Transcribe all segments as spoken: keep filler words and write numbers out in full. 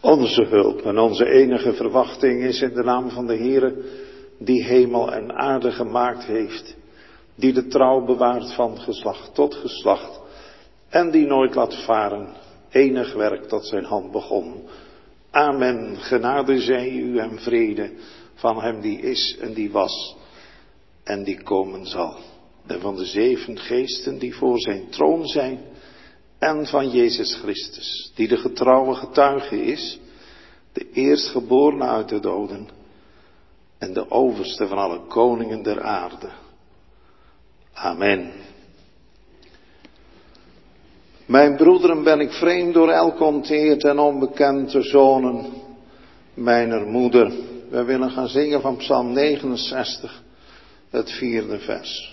Onze hulp en onze enige verwachting is in de naam van de Heere, die hemel en aarde gemaakt heeft, die de trouw bewaart van geslacht tot geslacht en die nooit laat varen enig werk dat zijn hand begon. Amen. Genade zij u en vrede van hem die is en die was en die komen zal. En van de zeven geesten die voor zijn troon zijn en van Jezus Christus, die de getrouwe getuige is, de eerstgeborene uit de doden en de overste van alle koningen der aarde. Amen. Mijn broederen, ben ik vreemd door elk onteerd en onbekende zonen mijner moeder. Wij willen gaan zingen van Psalm negenenzestig, het vierde vers.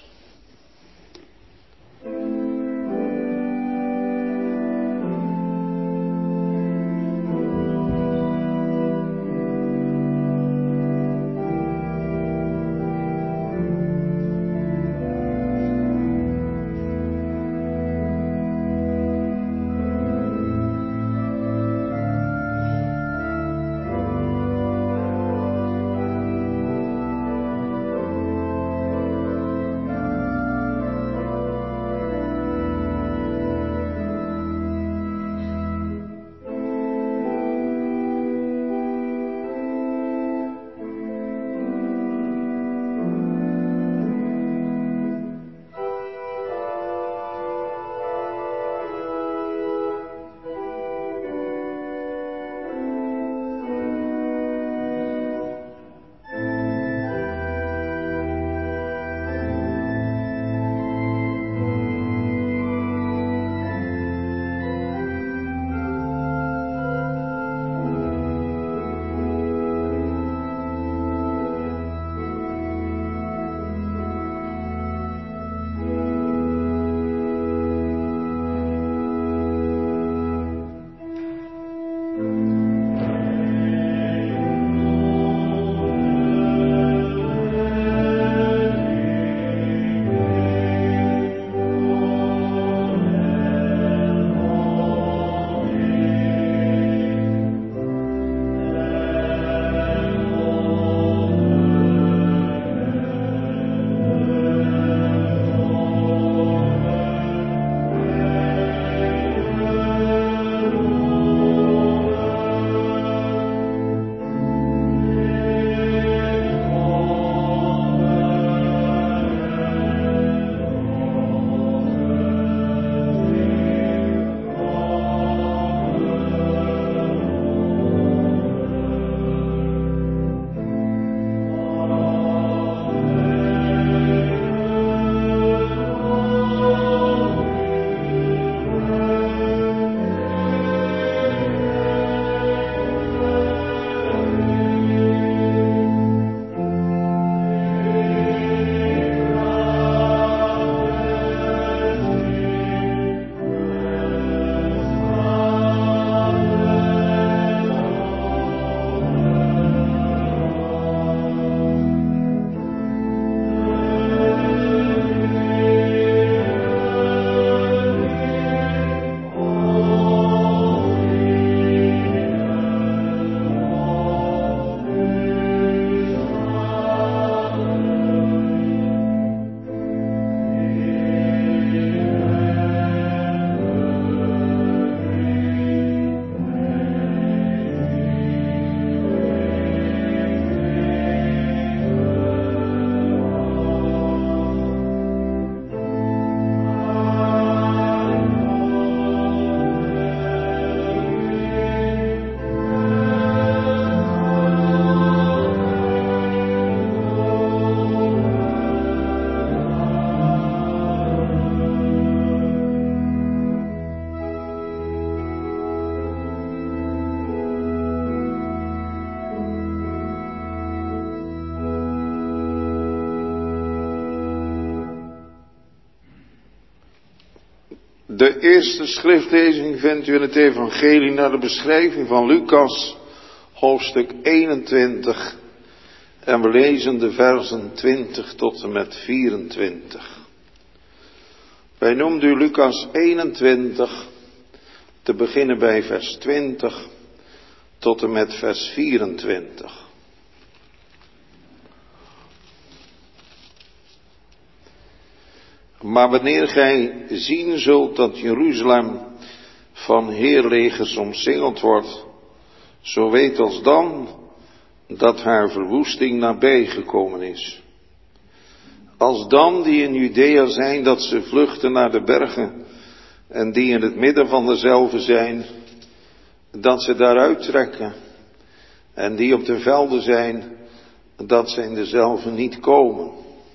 De eerste schriftlezing vindt u in het evangelie naar de beschrijving van Lucas, hoofdstuk eenentwintig. En we lezen de versen twintig tot en met vierentwintig. Wij noemden u Lucas eenentwintig, te beginnen bij vers twintig, tot en met vers vierentwintig. Maar wanneer gij zien zult dat Jeruzalem van heerlegers omsingeld wordt, zo weet als dan dat haar verwoesting nabij gekomen is. Als dan die in Judea zijn, dat ze vluchten naar de bergen, en die in het midden van dezelve zijn, dat ze daaruit trekken, en die op de velden zijn, dat ze in dezelve niet komen.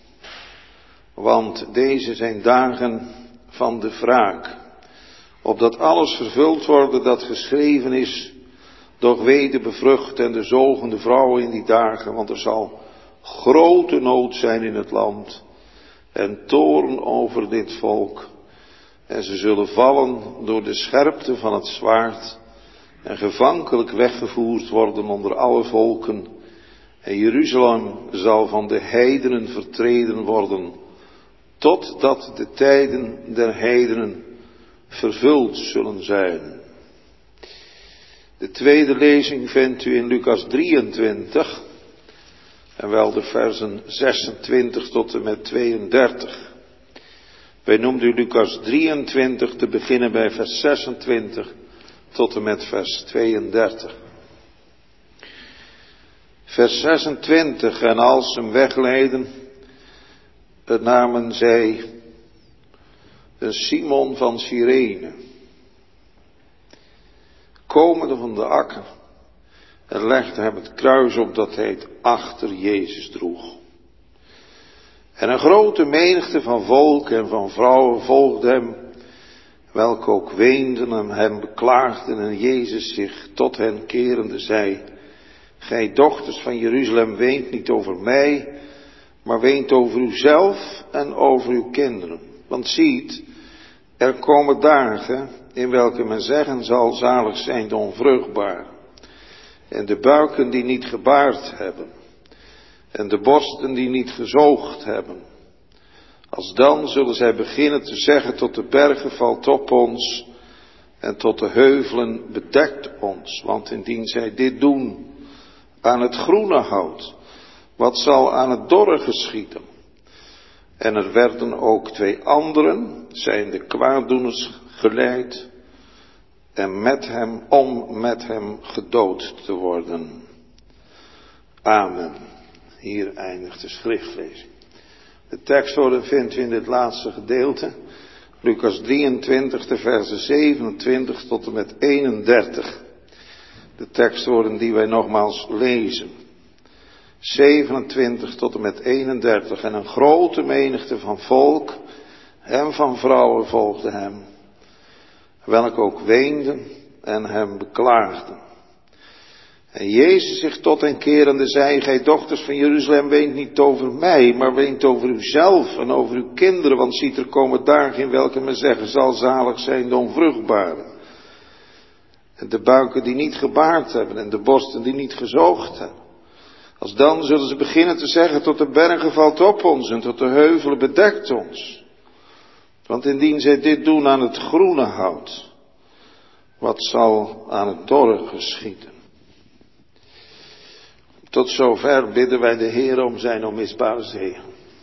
Want deze zijn dagen van de wraak, opdat alles vervuld worden dat geschreven is, doch wee de bevrucht en de zogende vrouwen in die dagen, want er zal grote nood zijn in het land, en toorn over dit volk, en ze zullen vallen door de scherpte van het zwaard, en gevankelijk weggevoerd worden onder alle volken, en Jeruzalem zal van de heidenen vertreden worden, totdat de tijden der heidenen vervuld zullen zijn. De tweede lezing vindt u in Lucas drieëntwintig, en wel de versen zesentwintig tot en met tweeëndertig. Wij noemden u Lucas drieëntwintig te beginnen bij vers zesentwintig tot en met vers tweeëndertig. Vers zesentwintig, en als ze hem wegleiden, namen zij een Simon van Cyrene, komende van de akker, en legde hem het kruis op dat hij het achter Jezus droeg. En een grote menigte van volk en van vrouwen volgde hem, welke ook weenden en hem beklaagden, en Jezus zich tot hen kerende zei: gij dochters van Jeruzalem, weent niet over mij, maar weent over uzelf en over uw kinderen. Want ziet, er komen dagen in welke men zeggen zal, zalig zijn de onvruchtbaren, en de buiken die niet gebaard hebben, en de borsten die niet gezoogd hebben. Als dan zullen zij beginnen te zeggen tot de bergen, valt op ons, en tot de heuvelen, bedekt ons. Want indien zij dit doen aan het groene hout, wat zal aan het dorre geschieden? En er werden ook twee anderen, zijn de kwaaddoeners, geleid, en met hem, om met hem gedood te worden. Amen. Hier eindigt de schriftlezing. De tekstwoorden vindt u in dit laatste gedeelte, Lucas drieëntwintig, de versen zevenentwintig tot en met eenendertig. De tekstwoorden die wij nogmaals lezen. zevenentwintig tot en met eenendertig. En een grote menigte van volk en van vrouwen volgde hem, welke ook weenden en hem beklaagden. En Jezus zich tot hen kerende zei: gij dochters van Jeruzalem, weent niet over mij, maar weent over uzelf en over uw kinderen. Want ziet, er komen dagen in welke men zeggen zal, zalig zijn de onvruchtbaren, en de buiken die niet gebaard hebben, en de borsten die niet gezoogd hebben. Als dan zullen ze beginnen te zeggen, tot de bergen valt op ons, en tot de heuvelen bedekt ons. Want indien zij dit doen aan het groene hout, wat zal aan het dorre geschieden? Tot zover bidden wij de Heer om zijn onmisbare zegen.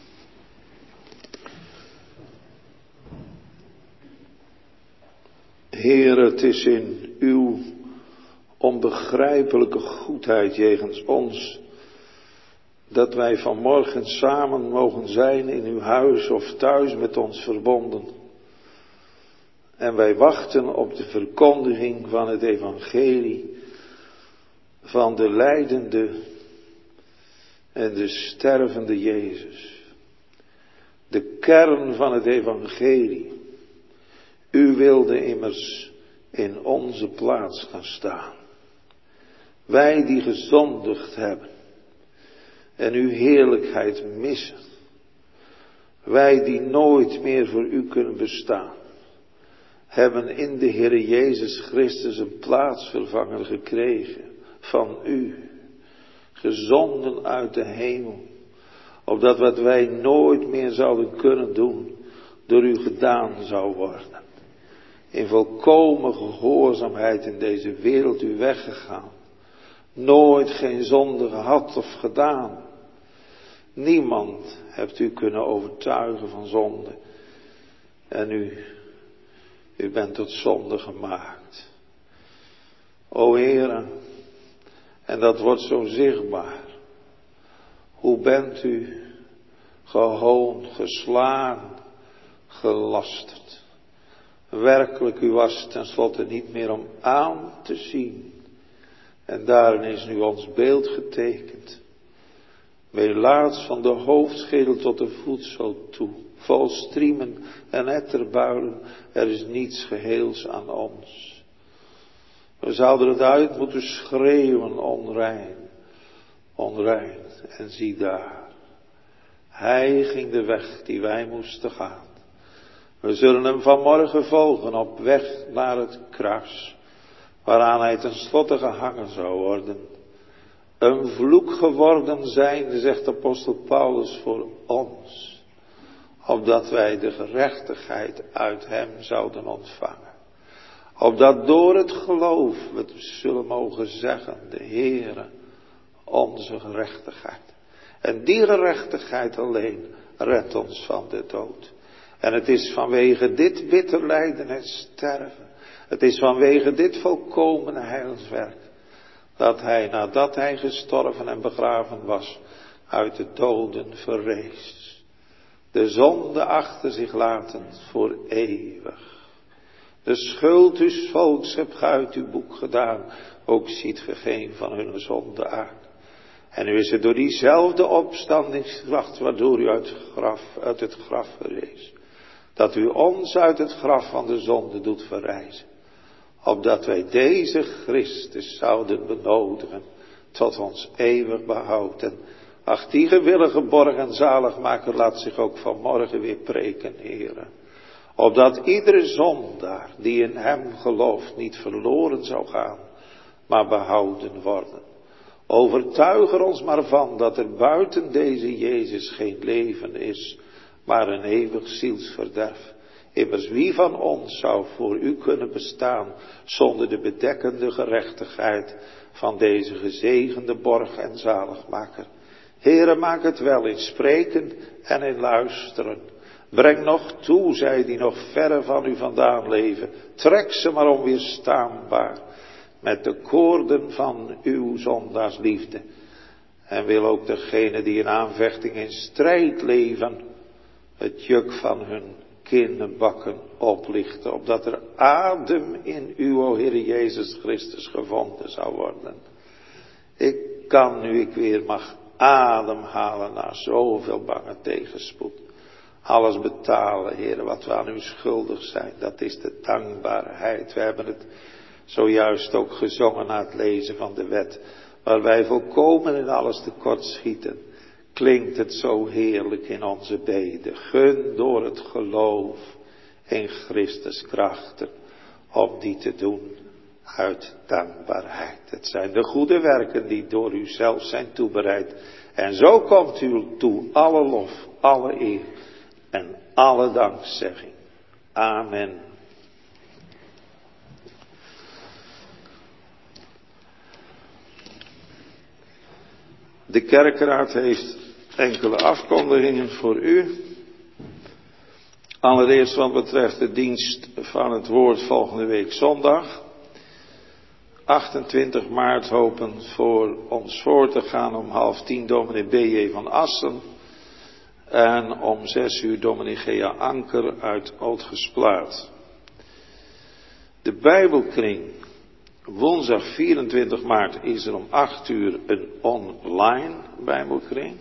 Heer, het is in uw onbegrijpelijke goedheid jegens ons, dat wij vanmorgen samen mogen zijn in uw huis of thuis met ons verbonden. En wij wachten op de verkondiging van het evangelie, van de lijdende en de stervende Jezus. De kern van het evangelie. U wilde immers in onze plaats gaan staan. Wij die gezondigd hebben en uw heerlijkheid missen. Wij die nooit meer voor u kunnen bestaan, hebben in de Heere Jezus Christus een plaatsvervanger gekregen van u, gezonden uit de hemel, opdat wat wij nooit meer zouden kunnen doen, door u gedaan zou worden. In volkomen gehoorzaamheid in deze wereld u weggegaan, Nooit geen zonde gehad of gedaan. Niemand hebt u kunnen overtuigen van zonde. En u, u bent tot zonde gemaakt. O Heere, en dat wordt zo zichtbaar. Hoe bent u gehoond, geslagen, gelasterd. Werkelijk, u was tenslotte niet meer om aan te zien. En daarin is nu ons beeld getekend. Melaats van de hoofdschedel tot de voetzool toe. Vol striemen en etterbuilen. Er is niets geheels aan ons. We zouden het uit moeten schreeuwen, onrein. Onrein. En zie daar. Hij ging de weg die wij moesten gaan. We zullen hem vanmorgen volgen op weg naar het kruis. Waaraan hij tenslotte gehangen zou worden. Een vloek geworden zijnde, zegt apostel Paulus, voor ons. Opdat wij de gerechtigheid uit hem zouden ontvangen. Opdat door het geloof we zullen mogen zeggen, de Heere, onze gerechtigheid. En die gerechtigheid alleen redt ons van de dood. En het is vanwege dit bitter lijden en sterven. Het is vanwege dit volkomene heilswerk. Dat hij nadat hij gestorven en begraven was. Uit de doden verrees. De zonde achter zich latend voor eeuwig. De schuld uws volks hebt ge uit uw boek gedaan. Ook ziet ge geen van hun zonde aan. En nu is het door diezelfde opstandingskracht waardoor u uit, graf, uit het graf verrees. Dat u ons uit het graf van de zonde doet verrijzen. Opdat wij deze Christus zouden benodigen tot ons eeuwig behoud. En ach, die gewillige borg en zaligmaker laat zich ook vanmorgen weer preken, Heere. Opdat iedere zondaar die in hem gelooft niet verloren zou gaan, maar behouden worden. Overtuig er ons maar van dat er buiten deze Jezus geen leven is, maar een eeuwig zielsverderf. Immers wie van ons zou voor u kunnen bestaan zonder de bedekkende gerechtigheid van deze gezegende borg en zaligmaker. Heere, maak het wel in spreken en in luisteren. Breng nog toe, zij die nog verre van u vandaan leven. Trek ze maar onweerstaanbaar met de koorden van uw zondaarsliefde. En wil ook degene die in aanvechting in strijd leven, het juk van hun kinderbakken oplichten, opdat er adem in u, o Heer Jezus Christus, gevonden zou worden. Ik kan nu ik weer mag ademhalen na zoveel bange tegenspoed. Alles betalen, Heer, wat we aan u schuldig zijn, dat is de dankbaarheid. We hebben het zojuist ook gezongen na het lezen van de wet, waar wij volkomen in alles tekort schieten. Klinkt het zo heerlijk in onze beden. Gun door het geloof in Christus krachten om die te doen uit dankbaarheid. Het zijn de goede werken die door u zelf zijn toebereid. En zo komt u toe alle lof, alle eer en alle dankzegging. Amen. De kerkraad heeft enkele afkondigingen voor u. Allereerst wat betreft de dienst van het woord volgende week zondag. achtentwintig maart hopen voor ons voor te gaan om half tien dominee B J van Assen. En om zes uur dominee G A Anker uit Oudgesplaat. De Bijbelkring. Woensdag vierentwintig maart is er om acht uur een online Bijbelkring.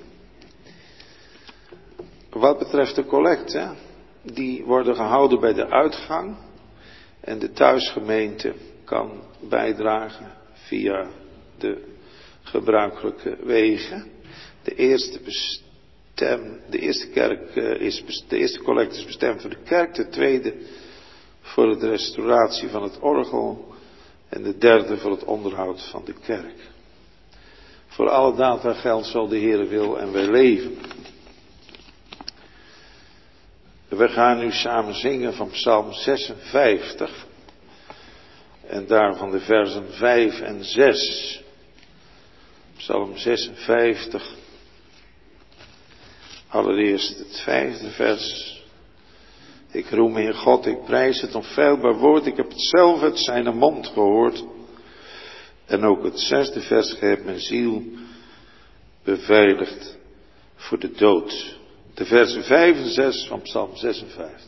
Wat betreft de collecte, die worden gehouden bij de uitgang. En de thuisgemeente kan bijdragen via de gebruikelijke wegen. De eerste, bestem, de eerste, kerk, is, de eerste collecte is bestemd voor de kerk. De tweede voor de restauratie van het orgel. En de derde voor het onderhoud van de kerk. Voor alle data geldt zal de Heere wil en wij leven. We gaan nu samen zingen van Psalm zesenvijftig. En daarvan de versen vijf en zes. Psalm zesenvijftig. Allereerst het vijfde vers. Ik roem in God, ik prijs het onfeilbaar woord. Ik heb het zelf uit zijn mond gehoord. En ook het zesde vers, gij hebt mijn ziel beveiligd voor de dood. De versen vijf en zes van Psalm zesenvijftig.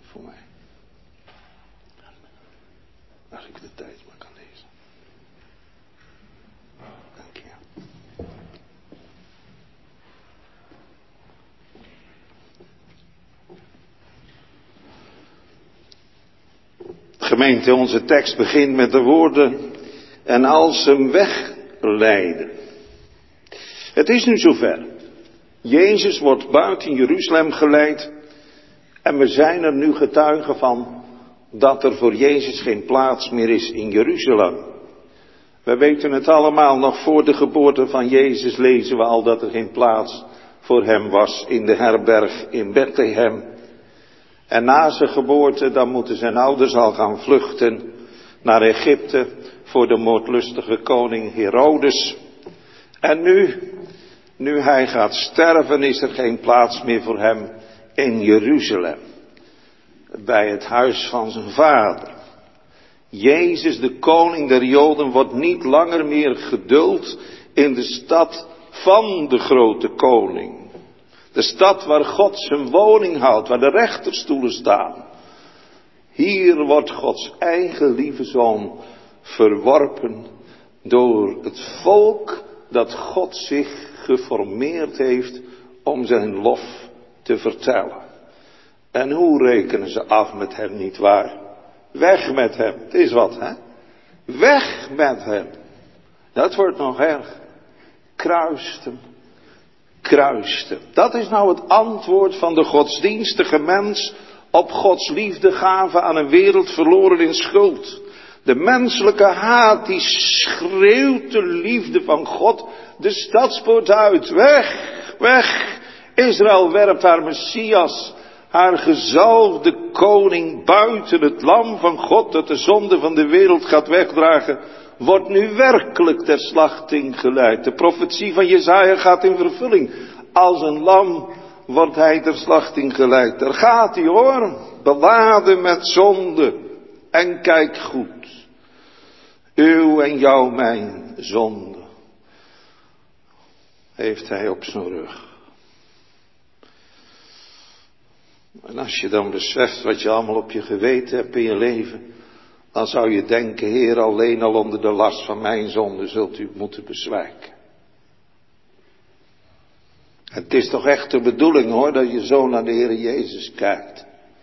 voor mij. Als ik de tijd maar kan lezen. Dank je. Gemeente, onze tekst begint met de woorden: en als hem wegleiden. Het is nu zover. Jezus wordt buiten Jeruzalem geleid. En we zijn er nu getuigen van dat er voor Jezus geen plaats meer is in Jeruzalem. We weten het allemaal, nog voor de geboorte van Jezus lezen we al dat er geen plaats voor hem was in de herberg in Bethlehem. En na zijn geboorte, dan moeten zijn ouders al gaan vluchten naar Egypte voor de moordlustige koning Herodes. En nu, nu hij gaat sterven, is er geen plaats meer voor hem in Jeruzalem. Bij het huis van zijn vader. Jezus, de koning der Joden, wordt niet langer meer geduld in de stad van de grote koning. De stad waar God zijn woning houdt, waar de rechterstoelen staan. Hier wordt Gods eigen lieve zoon verworpen door het volk dat God zich geformeerd heeft om zijn lof te vertellen. En hoe rekenen ze af met hem, nietwaar? Weg met hem. Het is wat, hè? Weg met hem. Dat wordt nog erg. Kruist hem. Kruist hem. Dat is nou het antwoord van de godsdienstige mens op Gods liefdegave aan een wereld verloren in schuld. De menselijke haat die schreeuwt de liefde van God de stadspoort uit. Weg, weg. Israël werpt haar Messias, haar gezalfde koning buiten. Het lam van God dat de zonde van de wereld gaat wegdragen, wordt nu werkelijk ter slachting geleid. De profetie van Jesaja gaat in vervulling. Als een lam wordt hij ter slachting geleid. Daar gaat hij hoor, beladen met zonde. En kijk goed, uw en jouw mijn zonde heeft hij op zijn rug. En als je dan beseft wat je allemaal op je geweten hebt in je leven, dan zou je denken, Heer, alleen al onder de last van mijn zonde zult u moeten bezwijken. Het is toch echt de bedoeling hoor, dat je zo naar de Heer Jezus kijkt.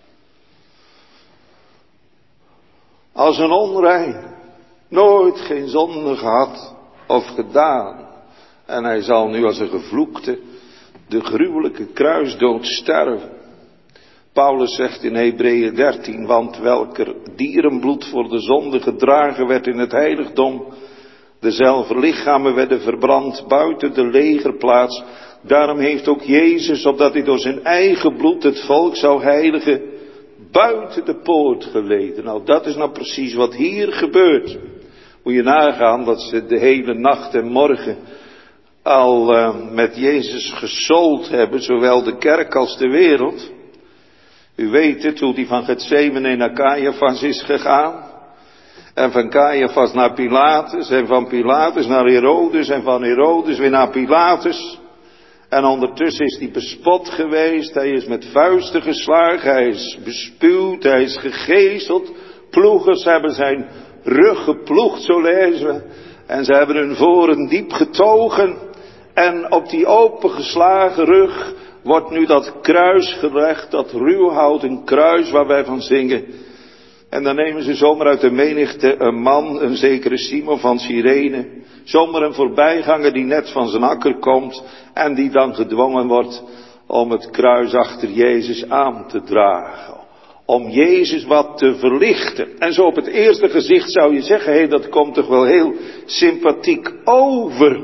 Als een onrein, nooit geen zonde gehad of gedaan. En hij zal nu als een gevloekte de gruwelijke kruisdood sterven. Paulus zegt in Hebreeën dertien, want welker dierenbloed voor de zonde gedragen werd in het heiligdom, dezelfde lichamen werden verbrand buiten de legerplaats. Daarom heeft ook Jezus, opdat hij door zijn eigen bloed het volk zou heiligen, buiten de poort geleden. Nou, dat is nou precies wat hier gebeurt. Moet je nagaan dat ze de hele nacht en morgen al uh, met Jezus gesold hebben, zowel de kerk als de wereld. U weet het, hoe die van Getsemane naar Caiaphas is gegaan. En van Caiaphas naar Pilatus. En van Pilatus naar Herodes. En van Herodes weer naar Pilatus. En ondertussen is hij bespot geweest. Hij is met vuisten geslagen. Hij is bespuwd. Hij is gegezeld. Ploegers hebben zijn rug geploegd, zo lezen we. En ze hebben hun voren diep getogen. En op die opengeslagen rug wordt nu dat kruis gelegd, dat ruwhouten kruis waar wij van zingen. En dan nemen ze zomaar uit de menigte een man, een zekere Simon van Cyrene. Zomaar een voorbijganger die net van zijn akker komt en die dan gedwongen wordt om het kruis achter Jezus aan te dragen. Om Jezus wat te verlichten. En zo op het eerste gezicht zou je zeggen, hé, dat komt toch wel heel sympathiek over.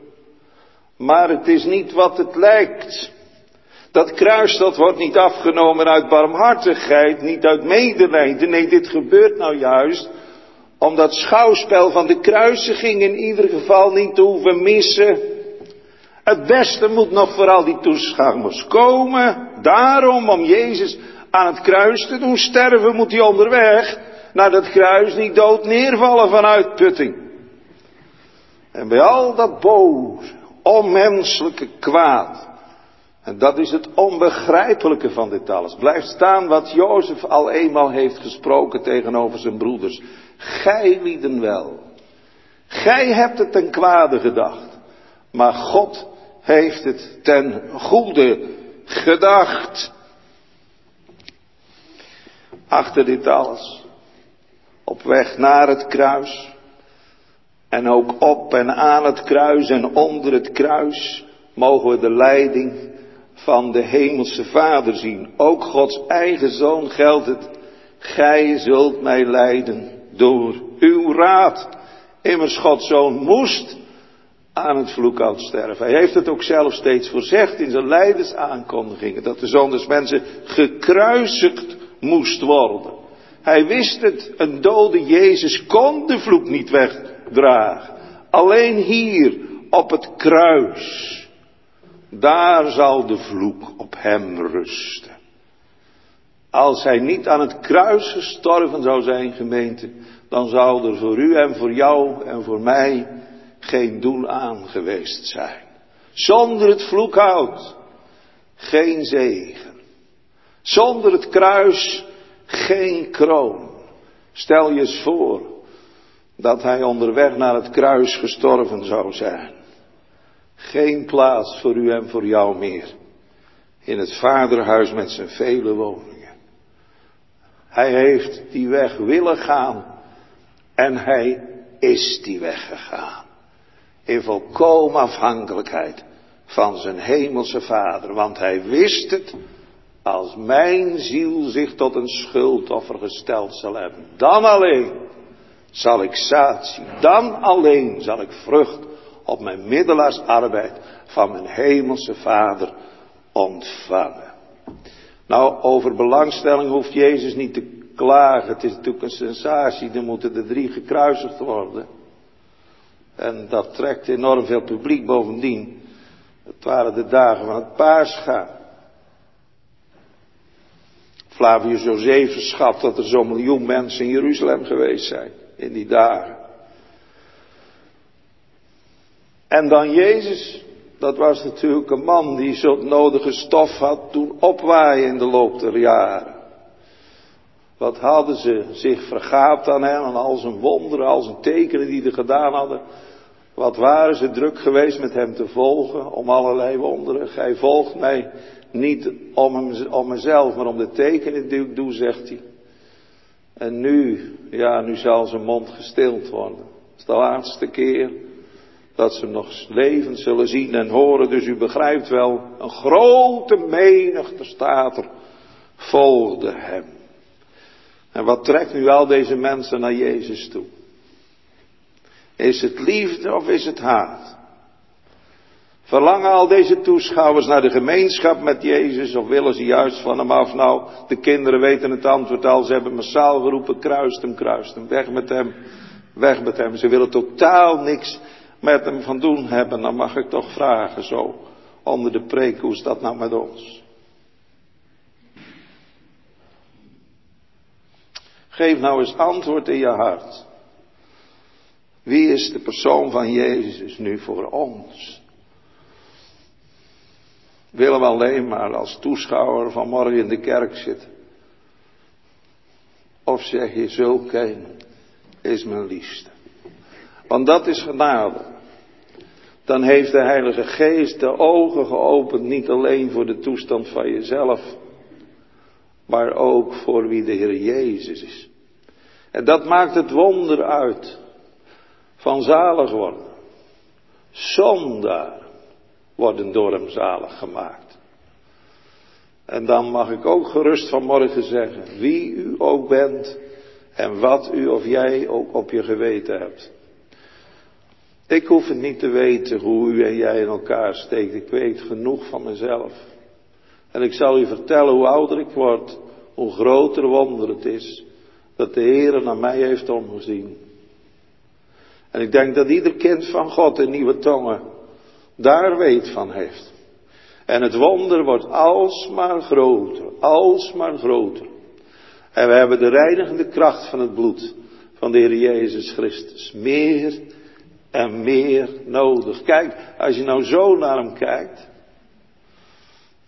Maar het is niet wat het lijkt. Dat kruis, dat wordt niet afgenomen uit barmhartigheid, niet uit medelijden. Nee, dit gebeurt nou juist om dat schouwspel van de kruisiging in ieder geval niet te hoeven missen. Het beste moet nog vooral die toeschouwers komen. Daarom, om Jezus aan het kruis te doen sterven, moet hij onderweg naar dat kruis niet dood neervallen van uitputting. En bij al dat boze, onmenselijke kwaad, En dat is het onbegrijpelijke van dit alles. Blijft staan wat Jozef al eenmaal heeft gesproken tegenover zijn broeders. Gij lieden wel. Gij hebt het ten kwade gedacht. Maar God heeft het ten goede gedacht. Achter dit alles. Op weg naar het kruis. En ook op en aan het kruis en onder het kruis. Mogen we de leiding van de hemelse Vader zien. Ook Gods eigen Zoon geldt het. Gij zult mij leiden door uw raad. Immers Gods Zoon moest aan het vloekhout sterven. Hij heeft het ook zelf steeds voorzegd in zijn lijdensaankondigingen. Dat de Zoon des Mensen gekruisigd moest worden. Hij wist het. Een dode Jezus kon de vloek niet wegdragen. Alleen hier op het kruis. Daar zal de vloek op hem rusten. Als hij niet aan het kruis gestorven zou zijn, gemeente, dan zou er voor u en voor jou en voor mij geen doel aan geweest zijn. Zonder het vloekhout geen zegen. Zonder het kruis geen kroon. Stel je eens voor dat hij onderweg naar het kruis gestorven zou zijn. Geen plaats voor u en voor jou meer. In het vaderhuis met zijn vele woningen. Hij heeft die weg willen gaan. En hij is die weg gegaan. In volkomen afhankelijkheid van zijn hemelse Vader. Want hij wist het. Als mijn ziel zich tot een schuldoffer gesteld zal hebben. Dan alleen zal ik zaad zien. Dan alleen zal ik vrucht op mijn middelaarsarbeid van mijn hemelse Vader ontvangen. Nou, over belangstelling hoeft Jezus niet te klagen. Het is natuurlijk een sensatie. Er moeten de drie gekruisigd worden. En dat trekt enorm veel publiek bovendien. Het waren de dagen van het Paascha. Flavius Josephus schat dat er zo'n miljoen mensen in Jeruzalem geweest zijn. In die dagen. En dan Jezus, dat was natuurlijk een man die zo'n nodige stof had doen opwaaien in de loop der jaren. Wat hadden ze zich vergaapt aan hem, aan al zijn wonderen, al zijn tekenen die ze gedaan hadden. Wat waren ze druk geweest met hem te volgen, om allerlei wonderen. Gij volgt mij niet om, hem, om mezelf, maar om de tekenen die ik doe, zegt hij. En nu, ja, nu zal zijn mond gestild worden. Het is de laatste keer dat ze nog levend zullen zien en horen. Dus u begrijpt wel, een grote menigte staat er, volgde hem. En wat trekt nu al deze mensen naar Jezus toe? Is het liefde of is het haat? Verlangen al deze toeschouwers naar de gemeenschap met Jezus of willen ze juist van hem af? Nou, de kinderen weten het antwoord al. Ze hebben massaal geroepen, kruist hem, kruist hem, weg met hem, weg met hem. Ze willen totaal niks met hem van doen hebben. Dan mag ik toch vragen zo onder de preek, hoe is dat nou met ons? Geef nou eens antwoord in je hart. Wie is de persoon van Jezus nu voor ons? Willen we alleen maar als toeschouwer vanmorgen in de kerk zitten? Of zeg je, zulk een is mijn liefste? Want dat is genade. Dan heeft de Heilige Geest de ogen geopend, niet alleen voor de toestand van jezelf, maar ook voor wie de Heer Jezus is. En dat maakt het wonder uit van zalig worden. Zondaar worden door hem zalig gemaakt. En dan mag ik ook gerust vanmorgen zeggen, wie u ook bent en wat u of jij ook op je geweten hebt. Ik hoef het niet te weten hoe u en jij in elkaar steekt. Ik weet genoeg van mezelf. En ik zal u vertellen, hoe ouder ik word, hoe groter wonder het is dat de Heer naar mij heeft omgezien. En ik denk dat ieder kind van God een nieuwe tongen daar weet van heeft. En het wonder wordt alsmaar groter, alsmaar groter. En we hebben de reinigende kracht van het bloed van de Heer Jezus Christus meer en meer nodig. Kijk, als je nou zo naar hem kijkt,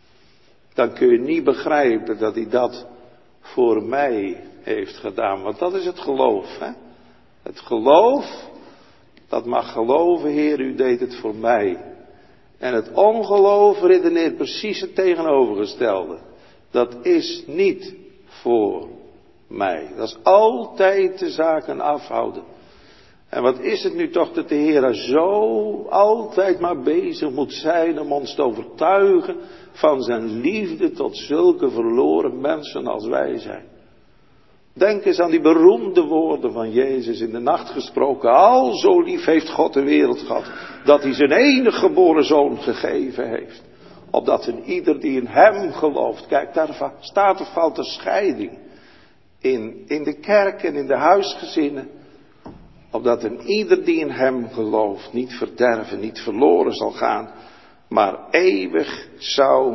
dan kun je niet begrijpen dat hij dat voor mij heeft gedaan. Want dat is het geloof, hè? Het geloof, dat mag geloven, Heer, u deed het voor mij. En het ongeloof redeneert precies het tegenovergestelde. Dat is niet voor mij. Dat is altijd de zaken afhouden. En wat is het nu toch dat de Heer zo altijd maar bezig moet zijn om ons te overtuigen van zijn liefde tot zulke verloren mensen als wij zijn. Denk eens aan die beroemde woorden van Jezus in de nacht gesproken. Al zo lief heeft God de wereld gehad, dat hij zijn enige geboren zoon gegeven heeft. Opdat een ieder die in hem gelooft, kijk daar staat of valt de scheiding. In, in de kerk en in de huisgezinnen. Opdat een ieder die in hem gelooft niet verderven, niet verloren zal gaan, maar eeuwig zou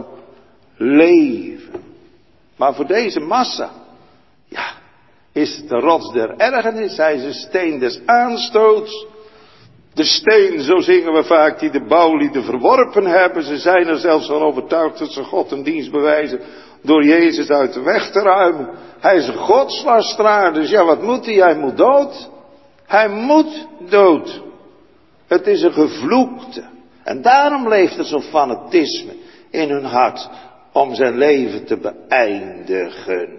leven. Maar voor deze massa, ja, is het de rots der ergernis, hij is een steen des aanstoots. De steen, zo zingen we vaak, die de bouwlieden verworpen hebben. Ze zijn er zelfs van overtuigd dat ze God een dienst bewijzen door Jezus uit de weg te ruimen. Hij is een godslasteraar, dus ja, wat moet hij? Hij moet dood. Hij moet dood. Het is een gevloekte. En daarom leeft er zo'n fanatisme in hun hart om zijn leven te beëindigen.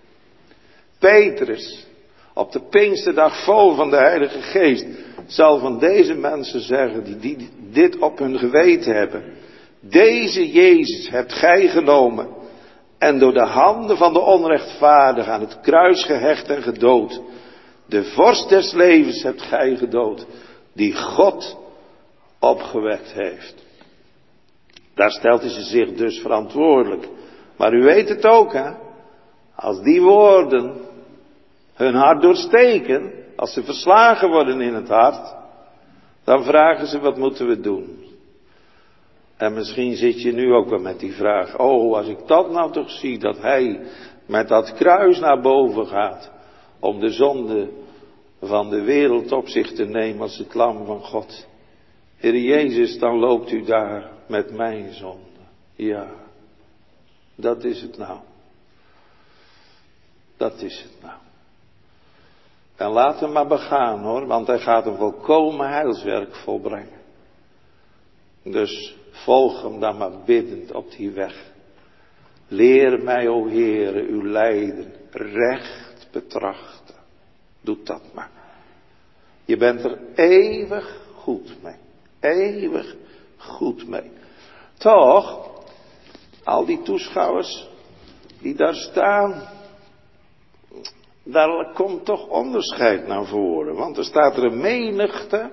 Petrus, op de Pinksterdag vol van de Heilige Geest, zal van deze mensen zeggen die, die dit op hun geweten hebben. Deze Jezus hebt gij genomen en door de handen van de onrechtvaardigen aan het kruis gehecht en gedood. De vorst des levens hebt gij gedood, die God opgewekt heeft. Daar stelt hij zich dus verantwoordelijk. Maar u weet het ook, hè. Als die woorden hun hart doorsteken, als ze verslagen worden in het hart, dan vragen ze, wat moeten we doen? En misschien zit je nu ook wel met die vraag, oh, als ik dat nou toch zie, dat hij met dat kruis naar boven gaat, om de zonde van de wereld op zich te nemen als het lam van God. Heer Jezus, dan loopt u daar met mijn zonde. Ja, dat is het nou. Dat is het nou. En laat hem maar begaan hoor, want hij gaat een volkomen heilswerk volbrengen. Dus volg hem dan maar biddend op die weg. Leer mij, o Heere, uw lijden recht betrachten. Doe dat maar. Je bent er eeuwig goed mee. Eeuwig goed mee. Toch, al die toeschouwers die daar staan, daar komt toch onderscheid naar voren. Want er staat er een menigte.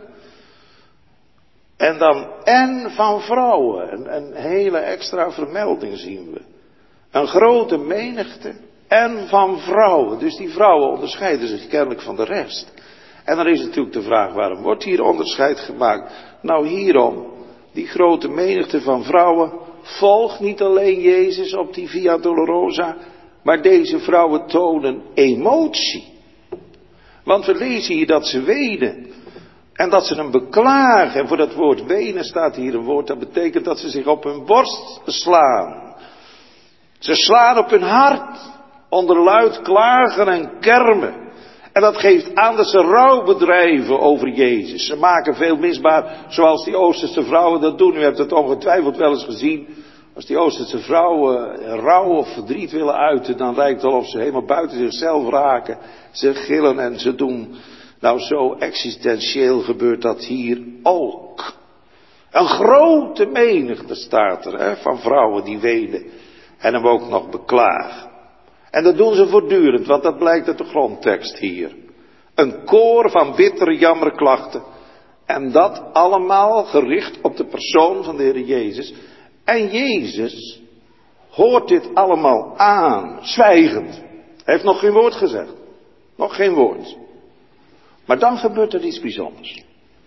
En dan en van vrouwen. Een, een hele extra vermelding zien we. Een grote menigte en van vrouwen. Dus die vrouwen onderscheiden zich kennelijk van de rest. En dan is natuurlijk de vraag, waarom wordt hier onderscheid gemaakt? Nou hierom, die grote menigte van vrouwen volgt niet alleen Jezus op die Via Dolorosa, maar deze vrouwen tonen emotie. Want we lezen hier dat ze wenen. En dat ze hem beklagen. En voor dat woord wenen staat hier een woord dat betekent dat ze zich op hun borst slaan. Ze slaan op hun hart. Onder luid klagen en kermen. En dat geeft aan dat ze rouw bedrijven over Jezus. Ze maken veel misbaar zoals die Oosterse vrouwen dat doen. U hebt het ongetwijfeld wel eens gezien. Als die Oosterse vrouwen rouw of verdriet willen uiten, dan lijkt het wel of ze helemaal buiten zichzelf raken. Ze gillen en ze doen. Nou, zo existentieel gebeurt dat hier ook. Een grote menigte staat er, hè, van vrouwen die wenen en hem ook nog beklagen. En dat doen ze voortdurend, want dat blijkt uit de grondtekst hier. Een koor van bittere jammerklachten. En dat allemaal gericht op de persoon van de Heer Jezus. En Jezus hoort dit allemaal aan, zwijgend. Hij heeft nog geen woord gezegd. Nog geen woord. Maar dan gebeurt er iets bijzonders.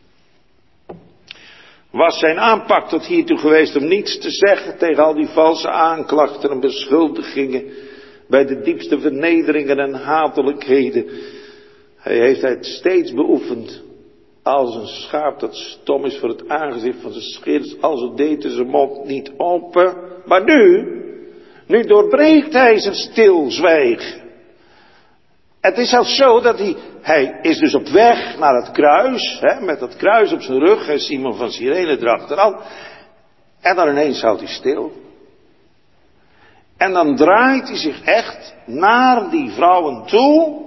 Was zijn aanpak tot hiertoe geweest om niets te zeggen tegen al die valse aanklachten en beschuldigingen, bij de diepste vernederingen en hatelijkheden. Hij heeft het steeds beoefend als een schaap dat stom is voor het aangezicht van zijn scheerders, als het deed zijn mond niet open. Maar nu, Nu doorbreekt hij zijn stilzwijgen. Het is zelfs zo dat hij, hij is dus op weg naar het kruis, hè, met dat kruis op zijn rug, en Simon van Cyrene erachteraan. En dan ineens houdt hij stil. En dan draait hij zich echt naar die vrouwen toe.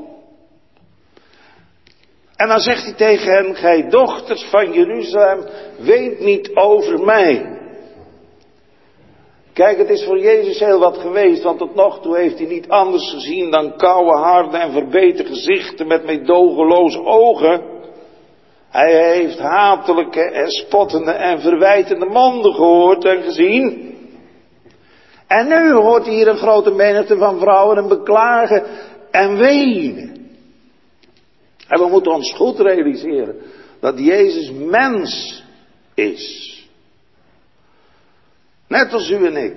En dan zegt hij tegen hen, gij dochters van Jeruzalem, weet niet over mij. Kijk, het is voor Jezus heel wat geweest, want tot nog toe heeft hij niet anders gezien dan koude harden en verbeten gezichten met meedogenloze ogen. Hij heeft hatelijke en spottende en verwijtende monden gehoord en gezien. En nu hoort hij hier een grote menigte van vrouwen en beklagen en wenen. En we moeten ons goed realiseren dat Jezus mens is. Net als u en ik.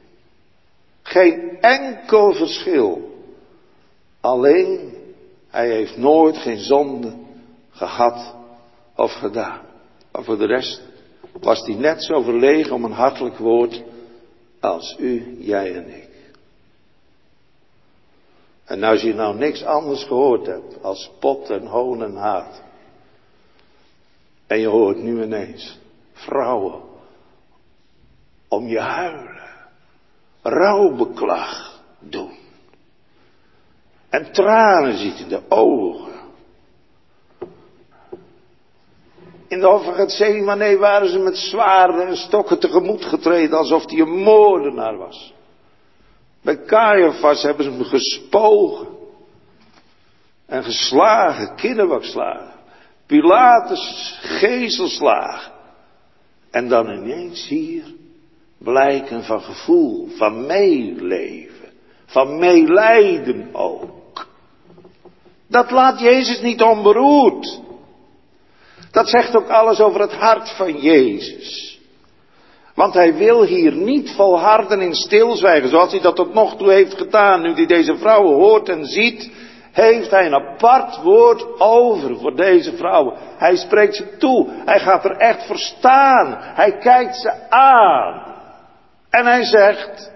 Geen enkel verschil. Alleen, hij heeft nooit geen zonde gehad of gedaan. Maar voor de rest was hij net zo verlegen om een hartelijk woord als u, jij en ik. En als je nou niks anders gehoord hebt als spot en hoon en haat. En je hoort nu ineens vrouwen om je huilen, rouwbeklag doen. En tranen ziet in de ogen. In de hof van Gethsemane waren ze met zwaarden en stokken tegemoet getreden alsof hij een moordenaar was. Bij Caiaphas hebben ze hem gespogen en geslagen, kinderbakslagen. Pilatus gezelslagen. En dan ineens hier blijken van gevoel, van meeleven, van meelijden ook. Dat laat Jezus niet onberoerd. Dat zegt ook alles over het hart van Jezus. Want hij wil hier niet volharden in stilzwijgen, zoals hij dat tot nog toe heeft gedaan. Nu hij deze vrouwen hoort en ziet, heeft hij een apart woord over voor deze vrouwen. Hij spreekt ze toe. Hij gaat er echt voor staan. Hij kijkt ze aan. En hij zegt,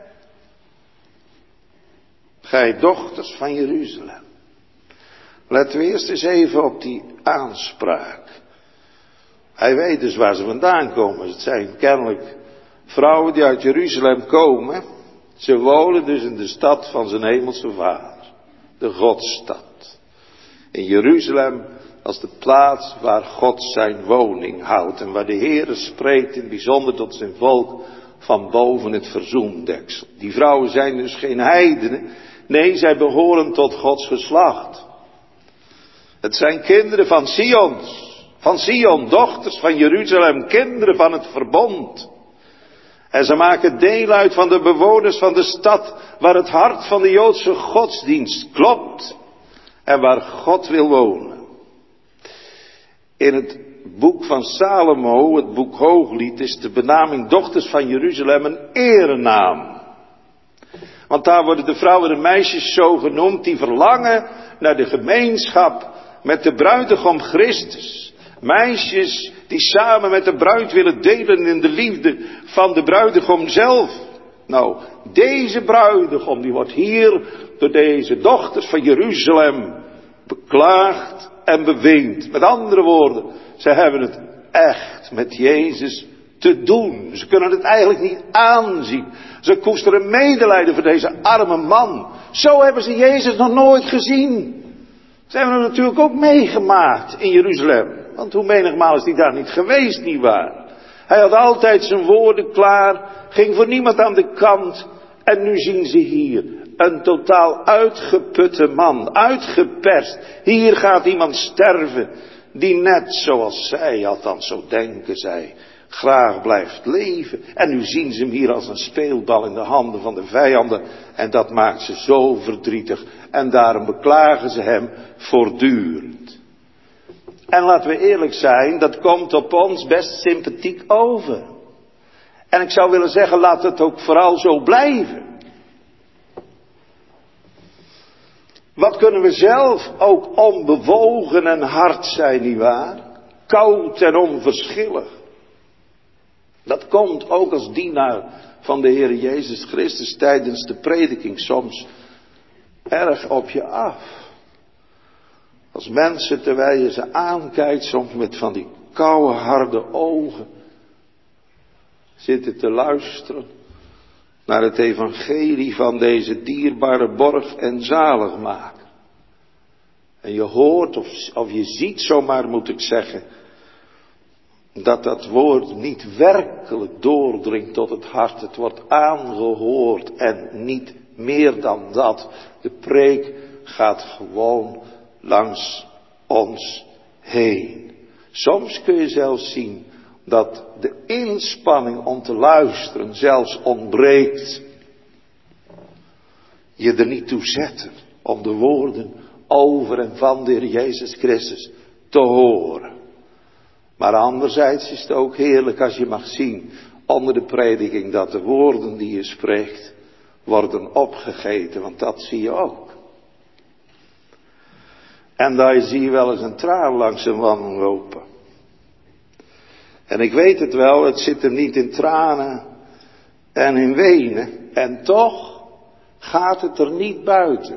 gij dochters van Jeruzalem. Laten we eerst eens even op die aanspraak. Hij weet dus waar ze vandaan komen. Het zijn kennelijk vrouwen die uit Jeruzalem komen. Ze wonen dus in de stad van zijn hemelse vader. De Godstad. In Jeruzalem als de plaats waar God zijn woning houdt. En waar de Heere spreekt in het bijzonder tot zijn volk van boven het verzoendeksel. Die vrouwen zijn dus geen heidenen. Nee, zij behoren tot Gods geslacht. Het zijn kinderen van Sions. Van Sion, dochters van Jeruzalem, kinderen van het verbond. En ze maken deel uit van de bewoners van de stad waar het hart van de Joodse godsdienst klopt. En waar God wil wonen. In het boek van Salomo, het boek Hooglied, is de benaming dochters van Jeruzalem een erenaam. Want daar worden de vrouwen en meisjes zo genoemd die verlangen naar de gemeenschap met de bruidegom Christus. Meisjes die samen met de bruid willen delen in de liefde van de bruidegom zelf. Nou, deze bruidegom die wordt hier door deze dochters van Jeruzalem beklaagd en beweend. Met andere woorden, ze hebben het echt met Jezus te doen. Ze kunnen het eigenlijk niet aanzien. Ze koesteren medelijden voor deze arme man. Zo hebben ze Jezus nog nooit gezien. Ze hebben hem natuurlijk ook meegemaakt in Jeruzalem. Want hoe menigmaal is hij daar niet geweest, nietwaar? Hij had altijd zijn woorden klaar, ging voor niemand aan de kant. En nu zien ze hier een totaal uitgeputte man, uitgeperst. Hier gaat iemand sterven die net zoals zij, althans zo denken zij, graag blijft leven. En nu zien ze hem hier als een speelbal in de handen van de vijanden. En dat maakt ze zo verdrietig. En daarom beklagen ze hem voortdurend. En laten we eerlijk zijn, dat komt op ons best sympathiek over. En ik zou willen zeggen, laat het ook vooral zo blijven. Wat kunnen we zelf ook onbewogen en hard zijn, nietwaar? Koud en onverschillig. Dat komt ook als dienaar van de Heer Jezus Christus tijdens de prediking soms erg op je af. Als mensen, terwijl je ze aankijkt, soms met van die koude, harde ogen, zitten te luisteren naar het evangelie van deze dierbare borg en zaligmaker. En je hoort, of, of je ziet zomaar, moet ik zeggen, dat dat woord niet werkelijk doordringt tot het hart. Het wordt aangehoord en niet meer dan dat. De preek gaat gewoon langs ons heen. Soms kun je zelfs zien dat de inspanning om te luisteren zelfs ontbreekt. Je er niet toe zetten om de woorden over en van de Heer Jezus Christus te horen. Maar anderzijds is het ook heerlijk als je mag zien onder de prediking dat de woorden die je spreekt worden opgegeten, want dat zie je ook. En daar zie je wel eens een traan langs een wand lopen. En ik weet het wel, het zit hem niet in tranen en in wenen. En toch gaat het er niet buiten.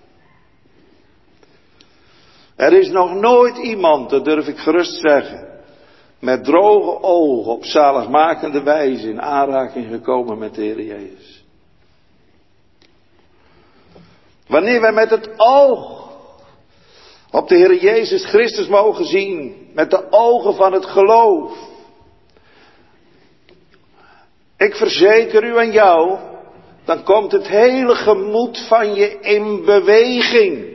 Er is nog nooit iemand, dat durf ik gerust zeggen, met droge ogen op zaligmakende wijze in aanraking gekomen met de Heer Jezus. Wanneer wij met het oog op de Heer Jezus Christus mogen zien, met de ogen van het geloof. Ik verzeker u en jou, dan komt het hele gemoed van je in beweging.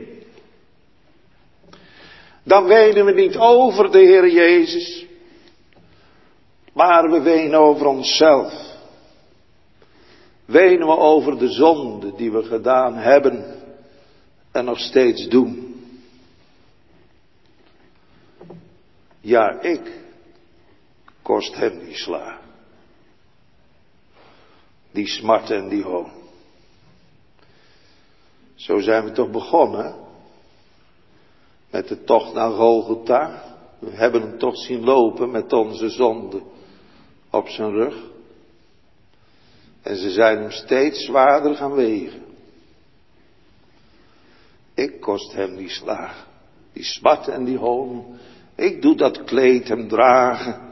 Dan wenen we niet over de Heer Jezus, maar we wenen over onszelf. Wenen we over de zonde die we gedaan hebben en nog steeds doen. Ja, ik kost hem die sla. Die smart en die hoon. Zo zijn we toch begonnen. Met de tocht naar Golgotha. We hebben hem toch zien lopen met onze zonde op zijn rug. En ze zijn hem steeds zwaarder gaan wegen. Ik kost hem die sla. Die smart en die hoon. Ik doe dat kleed hem dragen.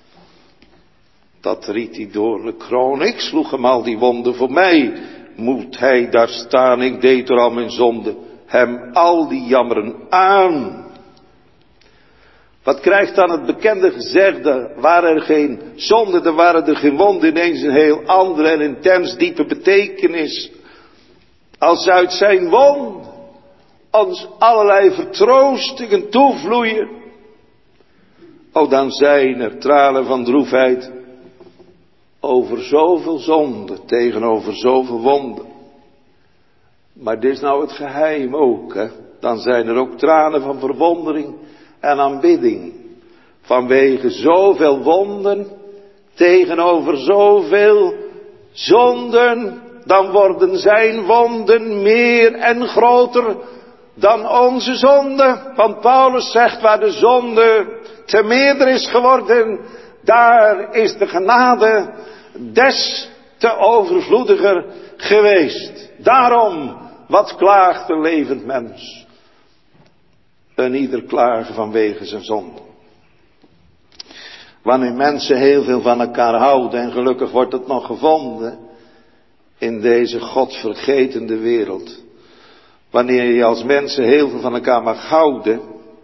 Dat riet hij door de kroon. Ik sloeg hem al die wonden voor mij. Moet hij daar staan. Ik deed door al mijn zonde hem al die jammeren aan. Wat krijgt dan het bekende gezegde? Waren er geen zonde, dan waren er geen wonden. Ineens een heel andere en intens diepe betekenis. Als uit zijn wond ons allerlei vertroostingen toevloeien. Oh, dan zijn er tranen van droefheid over zoveel zonde, tegenover zoveel wonden. Maar dit is nou het geheim ook, hè. Dan zijn er ook tranen van verwondering en aanbidding. Vanwege zoveel wonden, tegenover zoveel zonden, dan worden zijn wonden meer en groter dan onze zonde. Want Paulus zegt, waar de zonde te meerder is geworden, daar is de genade des te overvloediger geweest. Daarom, wat klaagt een levend mens? Een ieder klagen vanwege zijn zonde. Wanneer mensen heel veel van elkaar houden, en gelukkig wordt het nog gevonden in deze godvergetende wereld. Wanneer je als mensen heel veel van elkaar mag houden,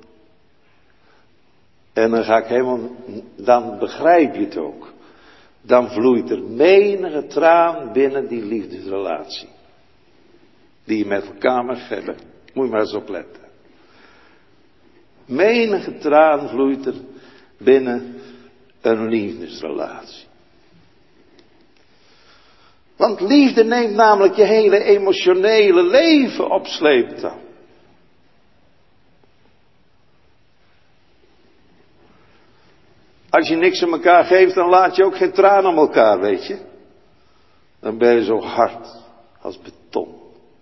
en dan ga ik helemaal, dan begrijp je het ook. Dan vloeit er menige traan binnen die liefdesrelatie. Die je met elkaar mag hebben. Moet je maar eens opletten. Menige traan vloeit er binnen een liefdesrelatie. Want liefde neemt namelijk je hele emotionele leven op sleeptouw. Als je niks aan elkaar geeft, dan laat je ook geen traan aan elkaar, weet je. Dan ben je zo hard als beton.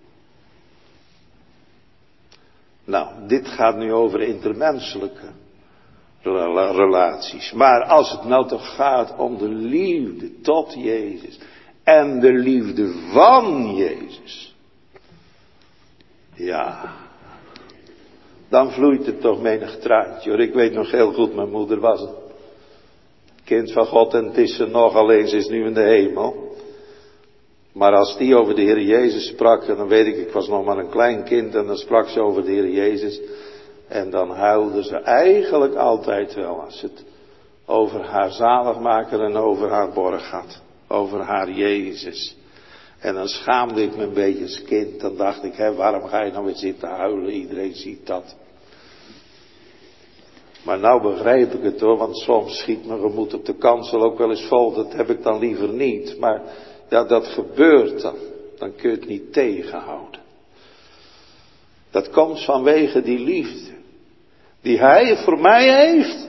Nou, dit gaat nu over intermenselijke relaties. Maar als het nou toch gaat om de liefde tot Jezus en de liefde van Jezus. Ja, dan vloeit het toch menig traantje hoor. Ik weet nog heel goed, mijn moeder was een kind van God en het is ze nog, alleen ze is nu in de hemel. Maar als die over de Heer Jezus sprak, en dan weet ik, ik was nog maar een klein kind en dan sprak ze over de Heer Jezus. En dan huilde ze eigenlijk altijd wel als het over haar zaligmaker en over haar borg gaat. Over haar Jezus. En dan schaamde ik me een beetje als kind. Dan dacht ik, hé, waarom ga je nou weer zitten huilen? Iedereen ziet dat. Maar nou begrijp ik het hoor, want soms schiet mijn gemoed op de kansel ook wel eens vol. Dat heb ik dan liever niet. Maar ja, dat gebeurt dan. Dan kun je het niet tegenhouden. Dat komt vanwege die liefde. Die hij voor mij heeft.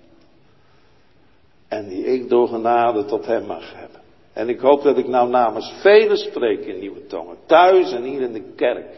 En die ik door genade tot hem mag hebben. En ik hoop dat ik nou namens velen spreek in Nieuwe Tongen. Thuis en hier in de kerk.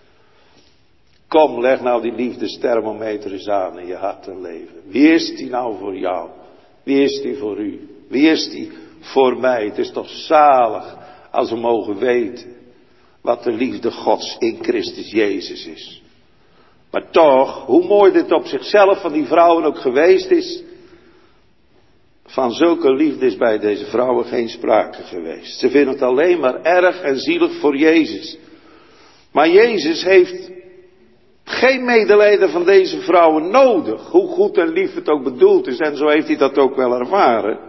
Kom, leg nou die liefdesthermometer eens aan in je hart en leven. Wie is die nou voor jou? Wie is die voor u? Wie is die voor mij? Het is toch zalig als we mogen weten wat de liefde Gods in Christus Jezus is. Maar toch, hoe mooi dit op zichzelf van die vrouwen ook geweest is. Van zulke liefde is bij deze vrouwen geen sprake geweest. Ze vinden het alleen maar erg en zielig voor Jezus. Maar Jezus heeft geen medelijden van deze vrouwen nodig. Hoe goed en lief het ook bedoeld is. En zo heeft hij dat ook wel ervaren.